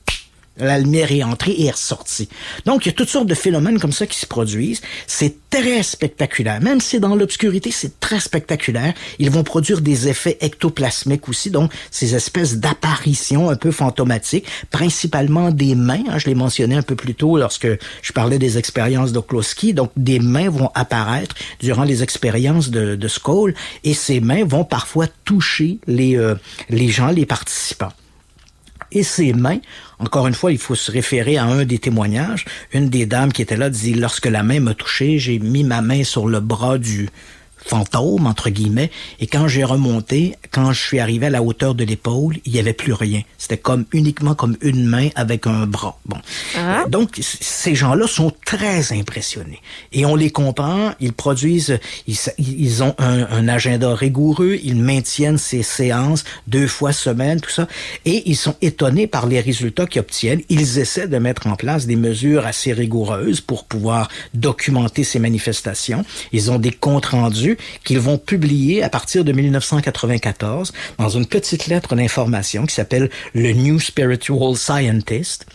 La lumière est entrée et est ressortie. Donc, il y a toutes sortes de phénomènes comme ça qui se produisent. C'est très spectaculaire. Même si c'est dans l'obscurité, c'est très spectaculaire. Ils vont produire des effets ectoplasmiques aussi, donc ces espèces d'apparitions un peu fantomatiques, principalement des mains. Hein, je l'ai mentionné un peu plus tôt lorsque je parlais des expériences d'Oklowski. Donc, des mains vont apparaître durant les expériences de, de Scole et ces mains vont parfois toucher les, euh, les gens, les participants. Et ces mains, encore une fois, il faut se référer à un des témoignages. Une des dames qui était là dit « Lorsque la main m'a touché, j'ai mis ma main sur le bras du, fantôme, entre guillemets, et quand j'ai remonté, quand je suis arrivé à la hauteur de l'épaule, il y avait plus rien. C'était comme uniquement comme une main avec un bras. Bon. Ah. Euh, donc, c- ces gens-là sont très impressionnés. Et on les comprend, ils produisent, ils, ils ont un, un agenda rigoureux, ils maintiennent ces séances deux fois semaine, tout ça, et ils sont étonnés par les résultats qu'ils obtiennent. Ils essaient de mettre en place des mesures assez rigoureuses pour pouvoir documenter ces manifestations. Ils ont des comptes rendus qu'ils vont publier à partir de dix-neuf cent quatre-vingt-quatorze dans une petite lettre d'information qui s'appelle le New Spiritual Scientist.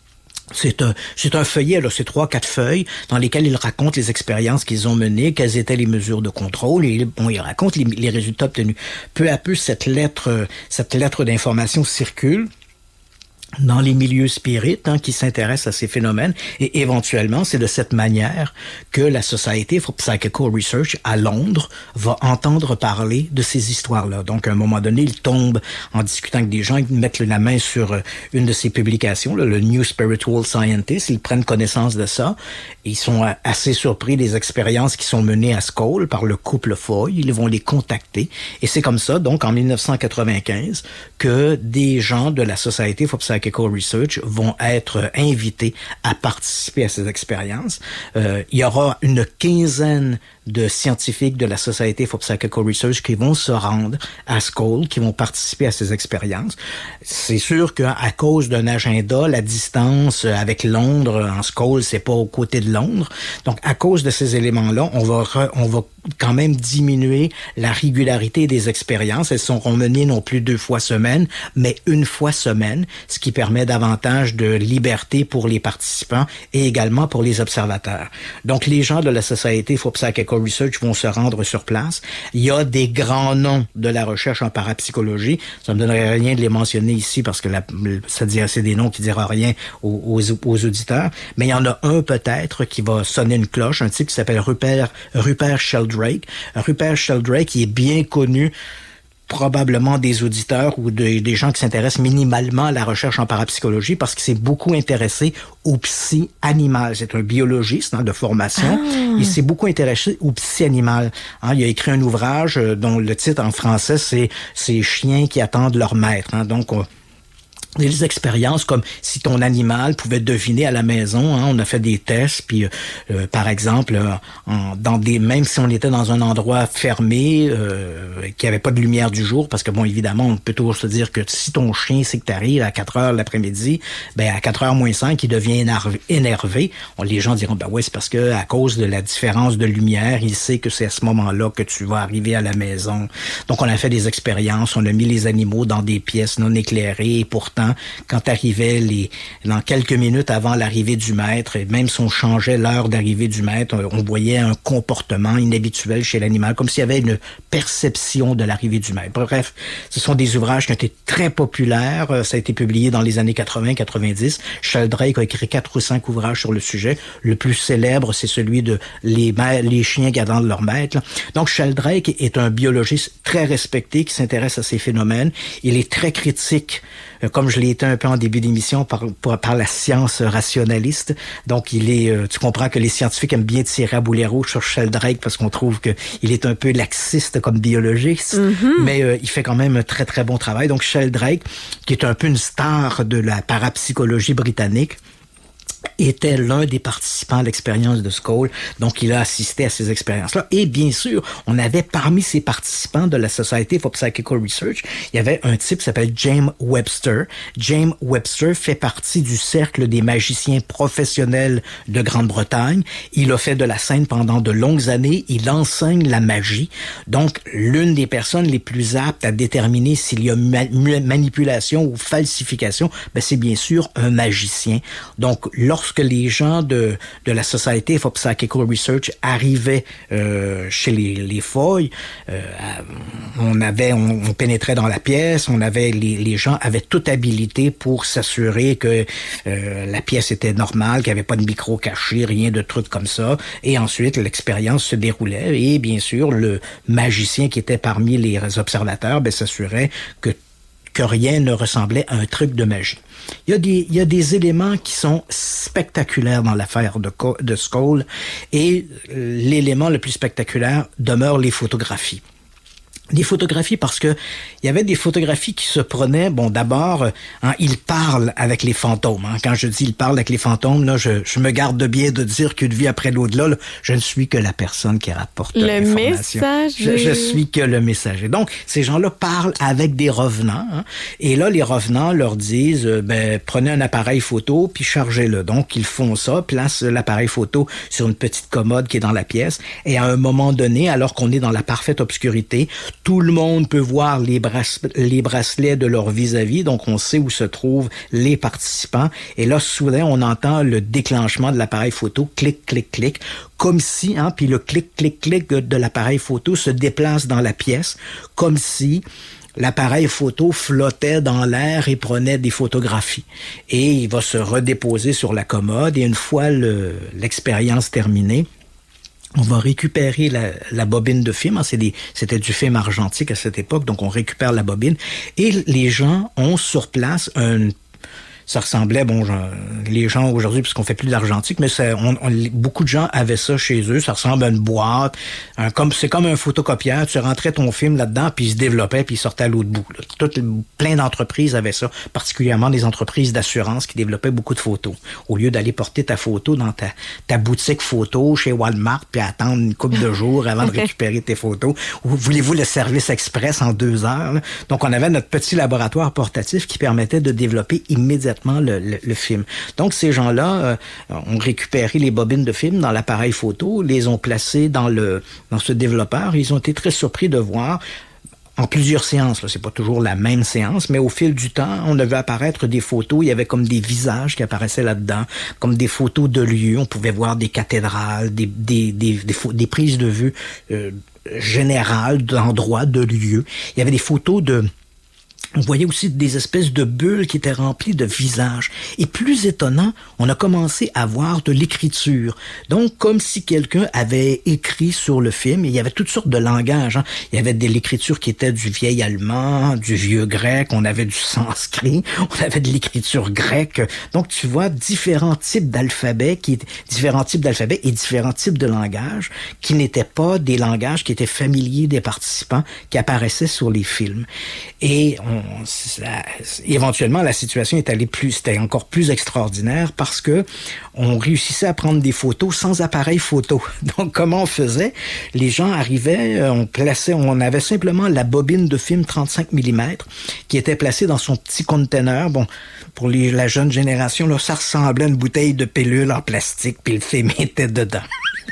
C'est un, c'est un feuillet, là, c'est trois, quatre feuilles dans lesquelles ils racontent les expériences qu'ils ont menées, quelles étaient les mesures de contrôle, et bon, ils racontent les, les résultats obtenus. Peu à peu, cette lettre, cette lettre d'information circule dans les milieux spirites hein, qui s'intéressent à ces phénomènes, et éventuellement, c'est de cette manière que la Society for Psychical Research à Londres va entendre parler de ces histoires-là. Donc, à un moment donné, ils tombent en discutant avec des gens, ils mettent la main sur une de ces publications, là, le New Spiritual Scientist, ils prennent connaissance de ça, et ils sont assez surpris des expériences qui sont menées à Scole par le couple Foy, ils vont les contacter, et c'est comme ça, donc, en dix-neuf cent quatre-vingt-quinze, que des gens de la Society for Psychical Research vont être invités à participer à ces expériences. Euh, il y aura une quinzaine de scientifiques de la Society for Psychical Research qui vont se rendre à Scole, qui vont participer à ces expériences. C'est sûr qu'à cause d'un agenda, la distance avec Londres, en Scole, c'est pas aux côtés de Londres. Donc, à cause de ces éléments-là, on va, re, on va quand même diminuer la régularité des expériences. Elles seront menées non plus deux fois semaine, mais une fois semaine, ce qui permet davantage de liberté pour les participants et également pour les observateurs. Donc, les gens de la Society for Psychical Research vont se rendre sur place. Il y a des grands noms de la recherche en parapsychologie. Ça me donnerait rien de les mentionner ici parce que la, ça dit assez des noms qui dira rien aux, aux, aux auditeurs. Mais il y en a un peut-être qui va sonner une cloche, un type qui s'appelle Rupert, Rupert Sheldrake. Rupert Sheldrake, qui est bien connu probablement des auditeurs ou de, des gens qui s'intéressent minimalement à la recherche en parapsychologie parce qu'il s'est beaucoup intéressé au psy animal. C'est un biologiste hein, de formation. Ah. Il s'est beaucoup intéressé au psy animal. Hein, il a écrit un ouvrage euh, dont le titre en français, c'est « Ces chiens qui attendent leur maître hein. ». Donc, on, des expériences comme si ton animal pouvait deviner à la maison. Hein, on a fait des tests, puis euh, par exemple, euh, en, dans des même si on était dans un endroit fermé, euh, qui avait pas de lumière du jour, parce que bon, évidemment, on peut toujours se dire que si ton chien sait que t'arrives à quatre heures l'après-midi, ben à quatre heures moins cinq, il devient énervé. énervé. On, les gens diront, ben ouais, c'est parce que à cause de la différence de lumière, il sait que c'est à ce moment-là que tu vas arriver à la maison. Donc, on a fait des expériences, on a mis les animaux dans des pièces non éclairées, et pourtant, quand arrivait les, dans quelques minutes avant l'arrivée du maître, et même si on changeait l'heure d'arrivée du maître, on voyait un comportement inhabituel chez l'animal, comme s'il y avait une perception de l'arrivée du maître. Bref, ce sont des ouvrages qui ont été très populaires. Ça a été publié dans les années quatre-vingts quatre-vingt-dix. Sheldrake a écrit quatre ou cinq ouvrages sur le sujet. Le plus célèbre, c'est celui de les, ma- les chiens qui attendent leur maître. Donc, Sheldrake est un biologiste très respecté qui s'intéresse à ces phénomènes. Il est très critique, comme je l'ai été un peu en début d'émission, par, par, par la science rationaliste. Donc, il est, euh, tu comprends que les scientifiques aiment bien tirer à boulet rouge sur Sheldrake parce qu'on trouve que il est un peu laxiste comme biologiste, mm-hmm. mais euh, il fait quand même un très, très bon travail. Donc, Sheldrake, qui est un peu une star de la parapsychologie britannique, était l'un des participants à l'expérience de Scole, donc il a assisté à ces expériences-là. Et bien sûr, on avait parmi ces participants de la Society for Psychical Research, il y avait un type qui s'appelle James Webster. James Webster fait partie du cercle des magiciens professionnels de Grande-Bretagne. Il a fait de la scène pendant de longues années. Il enseigne la magie. Donc, l'une des personnes les plus aptes à déterminer s'il y a ma- manipulation ou falsification, ben, c'est bien sûr un magicien. Donc, lorsque les gens de, de la Society for Psychical Research arrivaient euh, chez les, les Foy, euh, on avait, on, on pénétrait dans la pièce, on avait, les, les gens avaient toute habilité pour s'assurer que euh, la pièce était normale, qu'il n'y avait pas de micro caché, rien de trucs comme ça. Et ensuite, l'expérience se déroulait et bien sûr, le magicien qui était parmi les observateurs, ben, s'assurait que que rien ne ressemblait à un truc de magie. Il y a des, il y a des éléments qui sont spectaculaires dans l'affaire de, de Skoll, et l'élément le plus spectaculaire demeure les photographies. Des photographies parce que il y avait des photographies qui se prenaient, bon, d'abord, hein, il parle avec les fantômes. Hein. Quand je dis il parle avec les fantômes, là, je, je me garde bien de dire qu'une vie après l'au-delà, là, je ne suis que la personne qui rapporte le l'information. Messager. Je, je suis que le messager. Donc, ces gens-là parlent avec des revenants. Hein, et là, les revenants leur disent, euh, ben, prenez un appareil photo puis chargez-le. Donc, ils font ça, placent l'appareil photo sur une petite commode qui est dans la pièce. Et à un moment donné, alors qu'on est dans la parfaite obscurité, tout le monde peut voir les, brace- les bracelets de leur vis-à-vis, donc on sait où se trouvent les participants. Et là, soudain, on entend le déclenchement de l'appareil photo, clic, clic, clic, comme si, hein, puis le clic, clic, clic de l'appareil photo se déplace dans la pièce, comme si l'appareil photo flottait dans l'air et prenait des photographies. Et il va se redéposer sur la commode, et une fois le, l'expérience terminée, on va récupérer la, la bobine de film. C'est des, c'était du film argentique à cette époque, donc on récupère la bobine. Et les gens ont sur place un... Ça ressemblait, bon, genre, les gens aujourd'hui, puisqu'on fait plus d'argentique, mais ça, on, on, beaucoup de gens avaient ça chez eux. Ça ressemble à une boîte. Un, comme, c'est comme un photocopieur. Tu rentrais ton film là-dedans, puis il se développait, puis il sortait à l'autre bout. Là. Toutes, plein d'entreprises avaient ça, particulièrement des entreprises d'assurance qui développaient beaucoup de photos. Au lieu d'aller porter ta photo dans ta, ta boutique photo chez Walmart, puis attendre une couple de jours avant de récupérer tes photos, ou voulez-vous le service express en deux heures? Là? Donc, on avait notre petit laboratoire portatif qui permettait de développer immédiatement Le, le, le film. Donc, ces gens-là euh, ont récupéré les bobines de film dans l'appareil photo, les ont placées dans le dans ce développeur. Ils ont été très surpris de voir, en plusieurs séances, là, c'est pas toujours la même séance, mais au fil du temps, on a vu apparaître des photos, il y avait comme des visages qui apparaissaient là-dedans, comme des photos de lieux, on pouvait voir des cathédrales, des, des, des, des, des, des prises de vue euh, générales d'endroits, de lieux. Il y avait des photos de... On voyait aussi des espèces de bulles qui étaient remplies de visages. Et plus étonnant, on a commencé à voir de l'écriture. Donc, comme si quelqu'un avait écrit sur le film. Et il y avait toutes sortes de langages. Hein. Il y avait de l'écriture qui était du vieil allemand, du vieux grec. On avait du sanskrit. On avait de l'écriture grecque. Donc, tu vois différents types d'alphabets, qui différents types d'alphabets et différents types de langages qui n'étaient pas des langages qui étaient familiers des participants qui apparaissaient sur les films. Et on Ça, éventuellement, la situation est allée plus, c'était encore plus extraordinaire parce que on réussissait à prendre des photos sans appareil photo. Donc, comment on faisait? Les gens arrivaient, on plaçait, on avait simplement la bobine de film trente-cinq millimètres qui était placée dans son petit conteneur. Bon, pour les, la jeune génération, là, ça ressemblait à une bouteille de pilule en plastique, puis le film était dedans.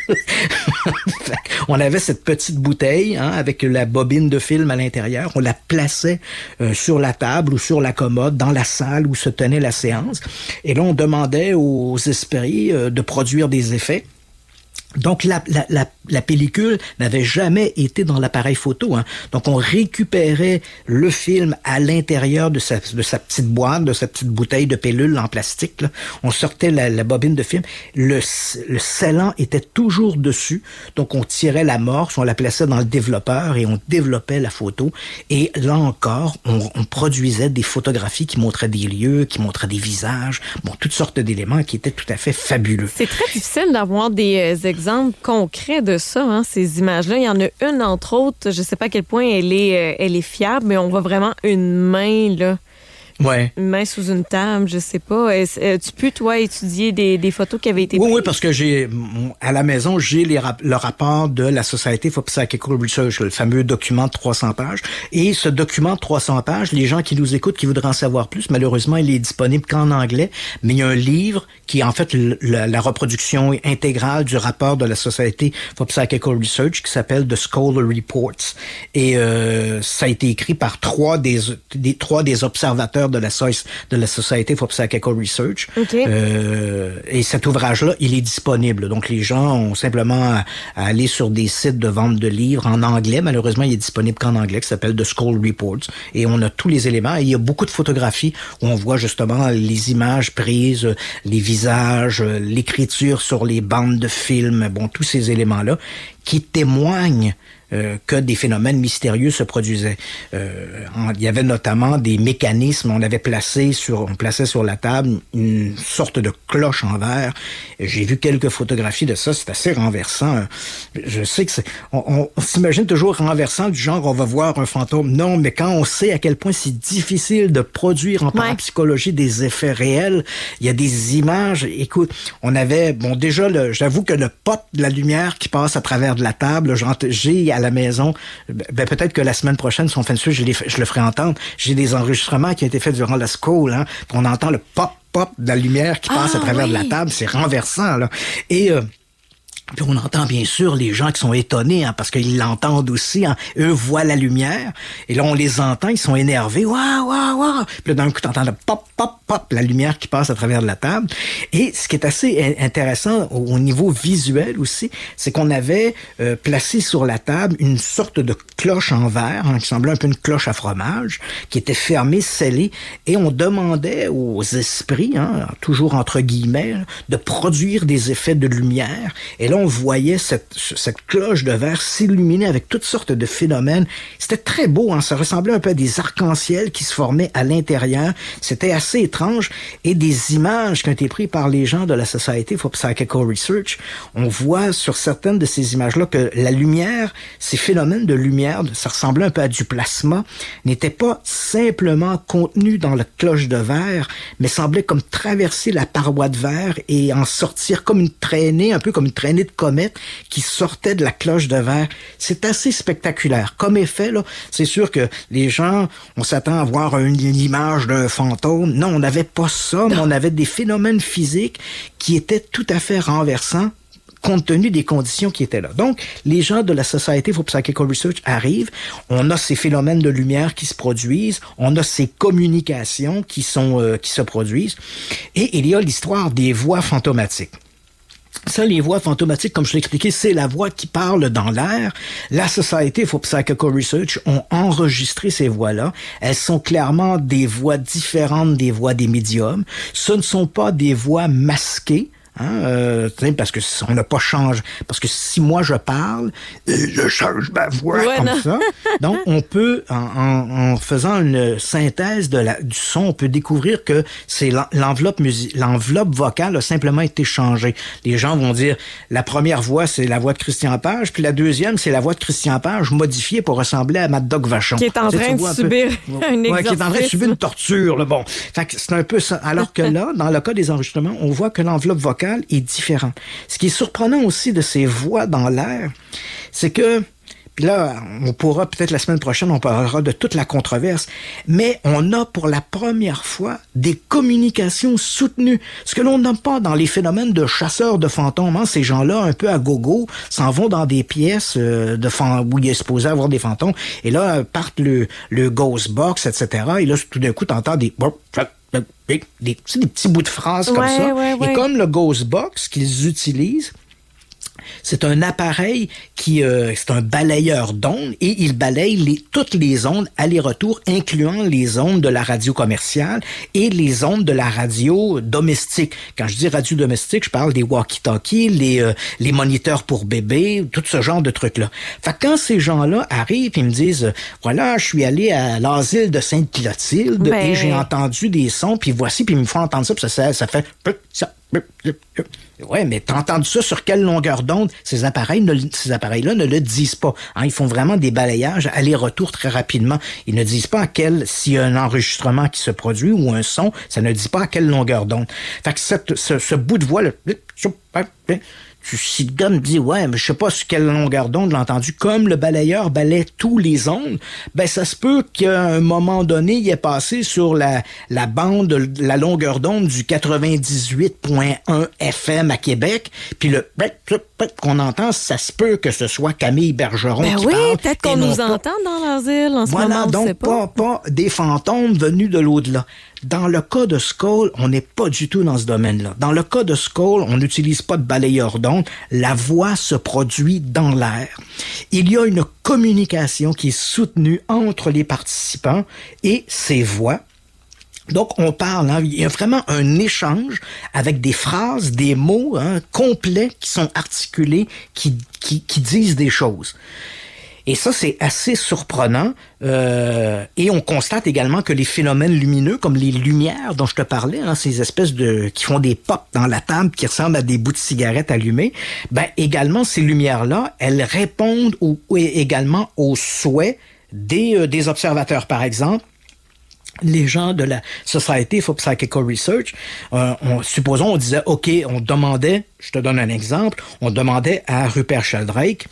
On avait cette petite bouteille hein, avec la bobine de film à l'intérieur. On la plaçait euh, sur la table ou sur la commode dans la salle où se tenait la séance. Et là, on demandait aux esprits euh, de produire des effets. Donc, la, la, la, la pellicule n'avait jamais été dans l'appareil photo. Hein. Donc, on récupérait le film à l'intérieur de sa, de sa petite boîte, de sa petite bouteille de pilule en plastique. Là. On sortait la, la bobine de film. Le, le scellant était toujours dessus. Donc, on tirait l'amorce, on la plaçait dans le développeur et on développait la photo. Et là encore, on, on produisait des photographies qui montraient des lieux, qui montraient des visages, bon, toutes sortes d'éléments qui étaient tout à fait fabuleux. C'est très difficile d'avoir des euh, exemples concrets de ça, hein, ces images-là. Il y en a une, entre autres, je ne sais pas à quel point elle est, euh, elle est fiable, mais on voit vraiment une main, là. Ouais. Une main sous une table, je sais pas. Euh, tu peux, toi, étudier des, des photos qui avaient été oui, prises? Oui, parce que j'ai, à la maison, j'ai les rap- le rapport de la Society for Psychical Research, le fameux document de trois cents pages. Et ce document de trois cents pages, les gens qui nous écoutent, qui voudraient en savoir plus, malheureusement, il est disponible qu'en anglais. Mais il y a un livre qui est en fait le, la, la reproduction intégrale du rapport de la Society for Psychical Research qui s'appelle The Skoll Reports. Et euh, ça a été écrit par trois des, des trois des observateurs de la, de la Society for Psychical Research. Okay. Euh, et cet ouvrage-là, il est disponible. Donc, les gens ont simplement à, à aller sur des sites de vente de livres en anglais. Malheureusement, il est disponible qu'en anglais, qui s'appelle The Skoll Reports. Et on a tous les éléments. Et il y a beaucoup de photographies où on voit justement les images prises, les visages, l'écriture sur les bandes de films, bon, tous ces éléments-là qui témoignent euh, que des phénomènes mystérieux se produisaient. Euh, en, il y avait notamment des mécanismes. On avait placé sur, on plaçait sur la table une sorte de cloche en verre. J'ai vu quelques photographies de ça. C'est assez renversant. Je sais que c'est, on, on, on s'imagine toujours renversant du genre on va voir un fantôme. Non, mais quand on sait à quel point c'est difficile de produire en ouais. parapsychologie des effets réels, il y a des images. Écoute, on avait, bon, déjà, le, j'avoue que le pop de la lumière qui passe à travers de la table, j'ai à la maison, ben, peut-être que la semaine prochaine, si on fait dessus, je, les, je le ferai entendre. J'ai des enregistrements qui ont été faits durant la school, hein, puis on entend le pop, pop de la lumière qui passe ah, à travers oui. de la table. C'est renversant, là. Et, euh, puis on entend bien sûr les gens qui sont étonnés, hein, parce qu'ils l'entendent aussi. Hein. Eux voient la lumière, et là on les entend, ils sont énervés. Waouh, waouh, waouh! Puis là d'un coup t'entends le pop, pop, pop, la lumière qui passe à travers de la table. Et ce qui est assez intéressant au, au niveau visuel aussi, c'est qu'on avait euh, placé sur la table une sorte de cloche en verre, hein, qui semblait un peu une cloche à fromage, qui était fermée, scellée, et on demandait aux esprits, hein, toujours entre guillemets, de produire des effets de lumière. Et là on voyait cette, cette cloche de verre s'illuminer avec toutes sortes de phénomènes. C'était très beau, hein? Ça ressemblait un peu à des arcs-en-ciel qui se formaient à l'intérieur. C'était assez étrange. Et des images qui ont été prises par les gens de la Society for Psychical Research, on voit sur certaines de ces images-là que la lumière, ces phénomènes de lumière, ça ressemblait un peu à du plasma, n'étaient pas simplement contenus dans la cloche de verre, mais semblaient comme traverser la paroi de verre et en sortir comme une traînée, un peu comme une traînée de comète qui sortait de la cloche de verre. C'est assez spectaculaire. Comme effet, là, c'est sûr que les gens, on s'attend à voir une, une image d'un fantôme. Non, on n'avait pas ça, mais on avait des phénomènes physiques qui étaient tout à fait renversants compte tenu des conditions qui étaient là. Donc, les gens de la Society for Psychical Research arrivent, on a ces phénomènes de lumière qui se produisent, on a ces communications qui sont euh, qui se produisent, et il y a l'histoire des voix fantomatiques. Ça, les voix fantomatiques, comme je l'ai expliqué, c'est la voix qui parle dans l'air. La Society for Psychical Research ont enregistré ces voix-là. Elles sont clairement des voix différentes des voix des médiums. Ce ne sont pas des voix masquées. Hein, euh, parce que on n'a pas changé. Parce que si moi je parle, je change ma voix ouais, comme non. ça. Donc on peut, en, en, en faisant une synthèse de la, du son, on peut découvrir que c'est l'enveloppe musique, l'enveloppe vocale a simplement été changée. Les gens vont dire la première voix c'est la voix de Christian Page, puis la deuxième c'est la voix de Christian Page modifiée pour ressembler à Mad Dog Vachon. Qui est en train de subir un ouais, qui est en train de subir une torture. Là, bon, fait que c'est un peu ça. Alors que là, dans le cas des enregistrements, on voit que l'enveloppe vocale est différente. Ce qui est surprenant aussi de ces voix dans l'air, c'est que, puis là, on pourra peut-être la semaine prochaine, on parlera de toute la controverse, mais on a pour la première fois des communications soutenues. Ce que l'on n'a pas dans les phénomènes de chasseurs de fantômes, hein, ces gens-là, un peu à gogo, s'en vont dans des pièces euh, de fan- où il est supposé avoir des fantômes, et là, partent le, le ghost box, et cetera. Et là, tout d'un coup, t'entends des... Des, des, tu sais, des petits bouts de phrases comme ouais, ça. Ouais, ouais. Et comme le Ghost Box qu'ils utilisent, c'est un appareil qui, euh, c'est un balayeur d'ondes et il balaye les, toutes les ondes aller-retour, incluant les ondes de la radio commerciale et les ondes de la radio domestique. Quand je dis radio domestique, je parle des walkie-talkies, les, euh, les moniteurs pour bébés, tout ce genre de trucs-là. Fait que quand ces gens-là arrivent et me disent, euh, voilà, je suis allé à l'asile de Sainte-Clotilde ben... et j'ai entendu des sons, puis voici, puis ils me font entendre ça, puis ça, ça fait... ça. Ouais, mais t'as entendu ça sur quelle longueur d'onde? Ces appareils, ne, ces appareils-là ne le disent pas. Hein, ils font vraiment des balayages aller-retour très rapidement. Ils ne disent pas à quel, s'il y a un enregistrement qui se produit ou un son, ça ne dit pas à quelle longueur d'onde. Fait que cette, ce, ce bout de voix, là, si le gars me dit, ouais, mais je sais pas sur quelle longueur d'onde l'a entendu, comme le balayeur balaie tous les ondes, ben ça se peut qu'à un moment donné, il est passé sur la, la bande, la longueur d'onde du quatre-vingt-dix-huit point un F M à Québec, puis le qu'on entend, ça se peut que ce soit Camille Bergeron ben qui oui, parle. peut-être qu'on nous pas... entend dans l'asile en ce voilà, moment, on donc sait pas. pas, pas des fantômes venus de l'au-delà. Dans le cas de Skull, on n'est pas du tout dans ce domaine-là. Dans le cas de Skull, on n'utilise pas de balayeur d'ondes. La voix se produit dans l'air. Il y a une communication qui est soutenue entre les participants et ces voix. Donc, on parle, hein, il y a vraiment un échange avec des phrases, des mots hein, complets qui sont articulés, qui, qui, qui disent des choses. Et ça, c'est assez surprenant. Euh, et on constate également que les phénomènes lumineux, comme les lumières dont je te parlais, hein, ces espèces de qui font des pops dans la table, qui ressemblent à des bouts de cigarettes allumés, ben également ces lumières-là, elles répondent au, également aux souhaits des, euh, des observateurs. Par exemple, les gens de la Society for Psychical Research, euh, on, supposons, on disait, OK, on demandait, je te donne un exemple, on demandait à Rupert Sheldrake,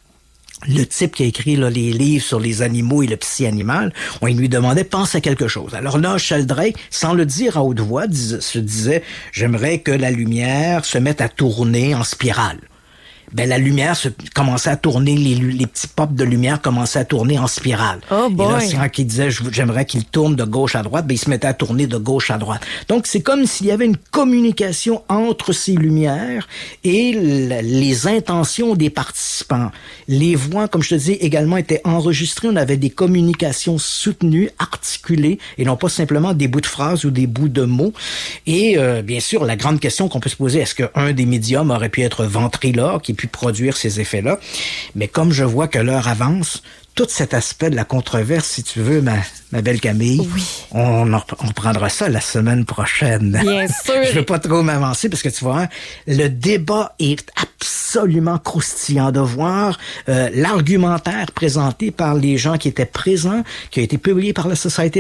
le type qui a écrit là, les livres sur les animaux et le psy-animal, on lui demandait, pense à quelque chose. Alors là, Sheldrake, sans le dire à haute voix, dis, se disait, j'aimerais que la lumière se mette à tourner en spirale. Ben, la lumière se, commençait à tourner, les, les petits pops de lumière commençaient à tourner en spirale. Oh boy. Et là, c'est quand il disait, j'aimerais qu'il tourne de gauche à droite, ben, il se mettait à tourner de gauche à droite. Donc, c'est comme s'il y avait une communication entre ces lumières et l- les intentions des participants. Les voix, comme je te disais, également étaient enregistrées. On avait des communications soutenues, articulées, et non pas simplement des bouts de phrases ou des bouts de mots. Et, euh, bien sûr, la grande question qu'on peut se poser, est-ce qu'un des médiums aurait pu être ventriloque, qui pu produire ces effets-là. Mais comme je vois que l'heure avance, tout cet aspect de la controverse, si tu veux, ma, ma belle Camille, oui. on, en, on prendra ça la semaine prochaine. Bien sûr. Je veux pas trop m'avancer parce que tu vois, hein, le débat est absolument croustillant de voir euh, l'argumentaire présenté par les gens qui étaient présents, qui a été publié par la Society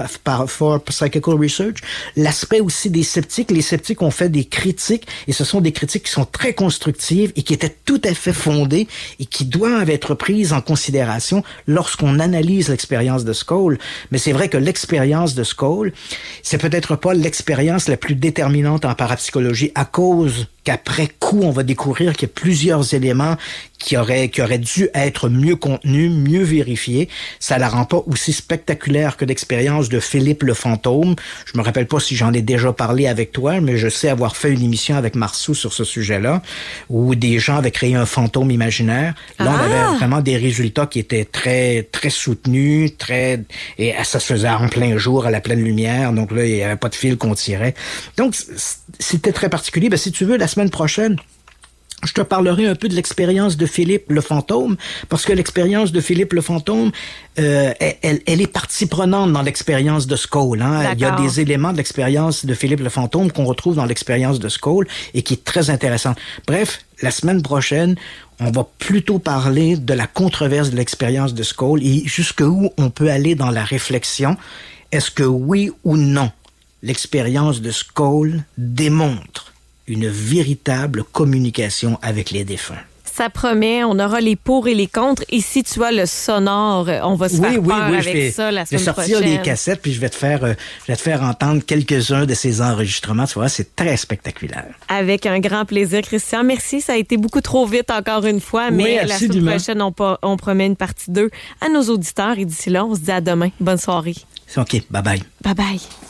for Psychical Research, l'aspect aussi des sceptiques. Les sceptiques ont fait des critiques et ce sont des critiques qui sont très constructives et qui étaient tout à fait fondées et qui doivent être prises en considération lorsqu'on analyse l'expérience de Scole. Mais c'est vrai que l'expérience de Scole, c'est peut-être pas l'expérience la plus déterminante en parapsychologie à cause qu'après coup, on va découvrir qu'il y a plusieurs éléments qui auraient, qui auraient dû être mieux contenus, mieux vérifiés. Ça la rend pas aussi spectaculaire que l'expérience de Philippe le fantôme. Je me rappelle pas si j'en ai déjà parlé avec toi, mais je sais avoir fait une émission avec Marceau sur ce sujet-là, où des gens avaient créé un fantôme imaginaire. Là, ah! on avait vraiment des résultats qui étaient très, très soutenus, très, et ça se faisait en plein jour, à la pleine lumière. Donc là, il y avait pas de fil qu'on tirait. Donc, c'était très particulier. Ben, si tu veux, la semaine prochaine, je te parlerai un peu de l'expérience de Philippe le fantôme, parce que l'expérience de Philippe le fantôme, euh, elle, elle est partie prenante dans l'expérience de Scole. Hein. Il y a des éléments de l'expérience de Philippe le fantôme qu'on retrouve dans l'expérience de Scole et qui est très intéressante. Bref, la semaine prochaine, on va plutôt parler de la controverse de l'expérience de Scole et jusqu'où on peut aller dans la réflexion. Est-ce que oui ou non, l'expérience de Scole démontre une véritable communication avec les défunts? Ça promet, on aura les pour et les contre. Et si tu as le sonore, on va se oui, faire oui, peur oui, avec je vais, ça la semaine prochaine. Je vais sortir prochaine. les cassettes puis je vais te faire, euh, je vais te faire entendre quelques-uns de ces enregistrements. Tu vois, c'est très spectaculaire. Avec un grand plaisir, Christian. Merci, ça a été beaucoup trop vite encore une fois, oui, mais absolument. La semaine prochaine, on, on promet une partie deux à nos auditeurs. Et d'ici là, on se dit à demain. Bonne soirée. OK, bye bye. Bye bye.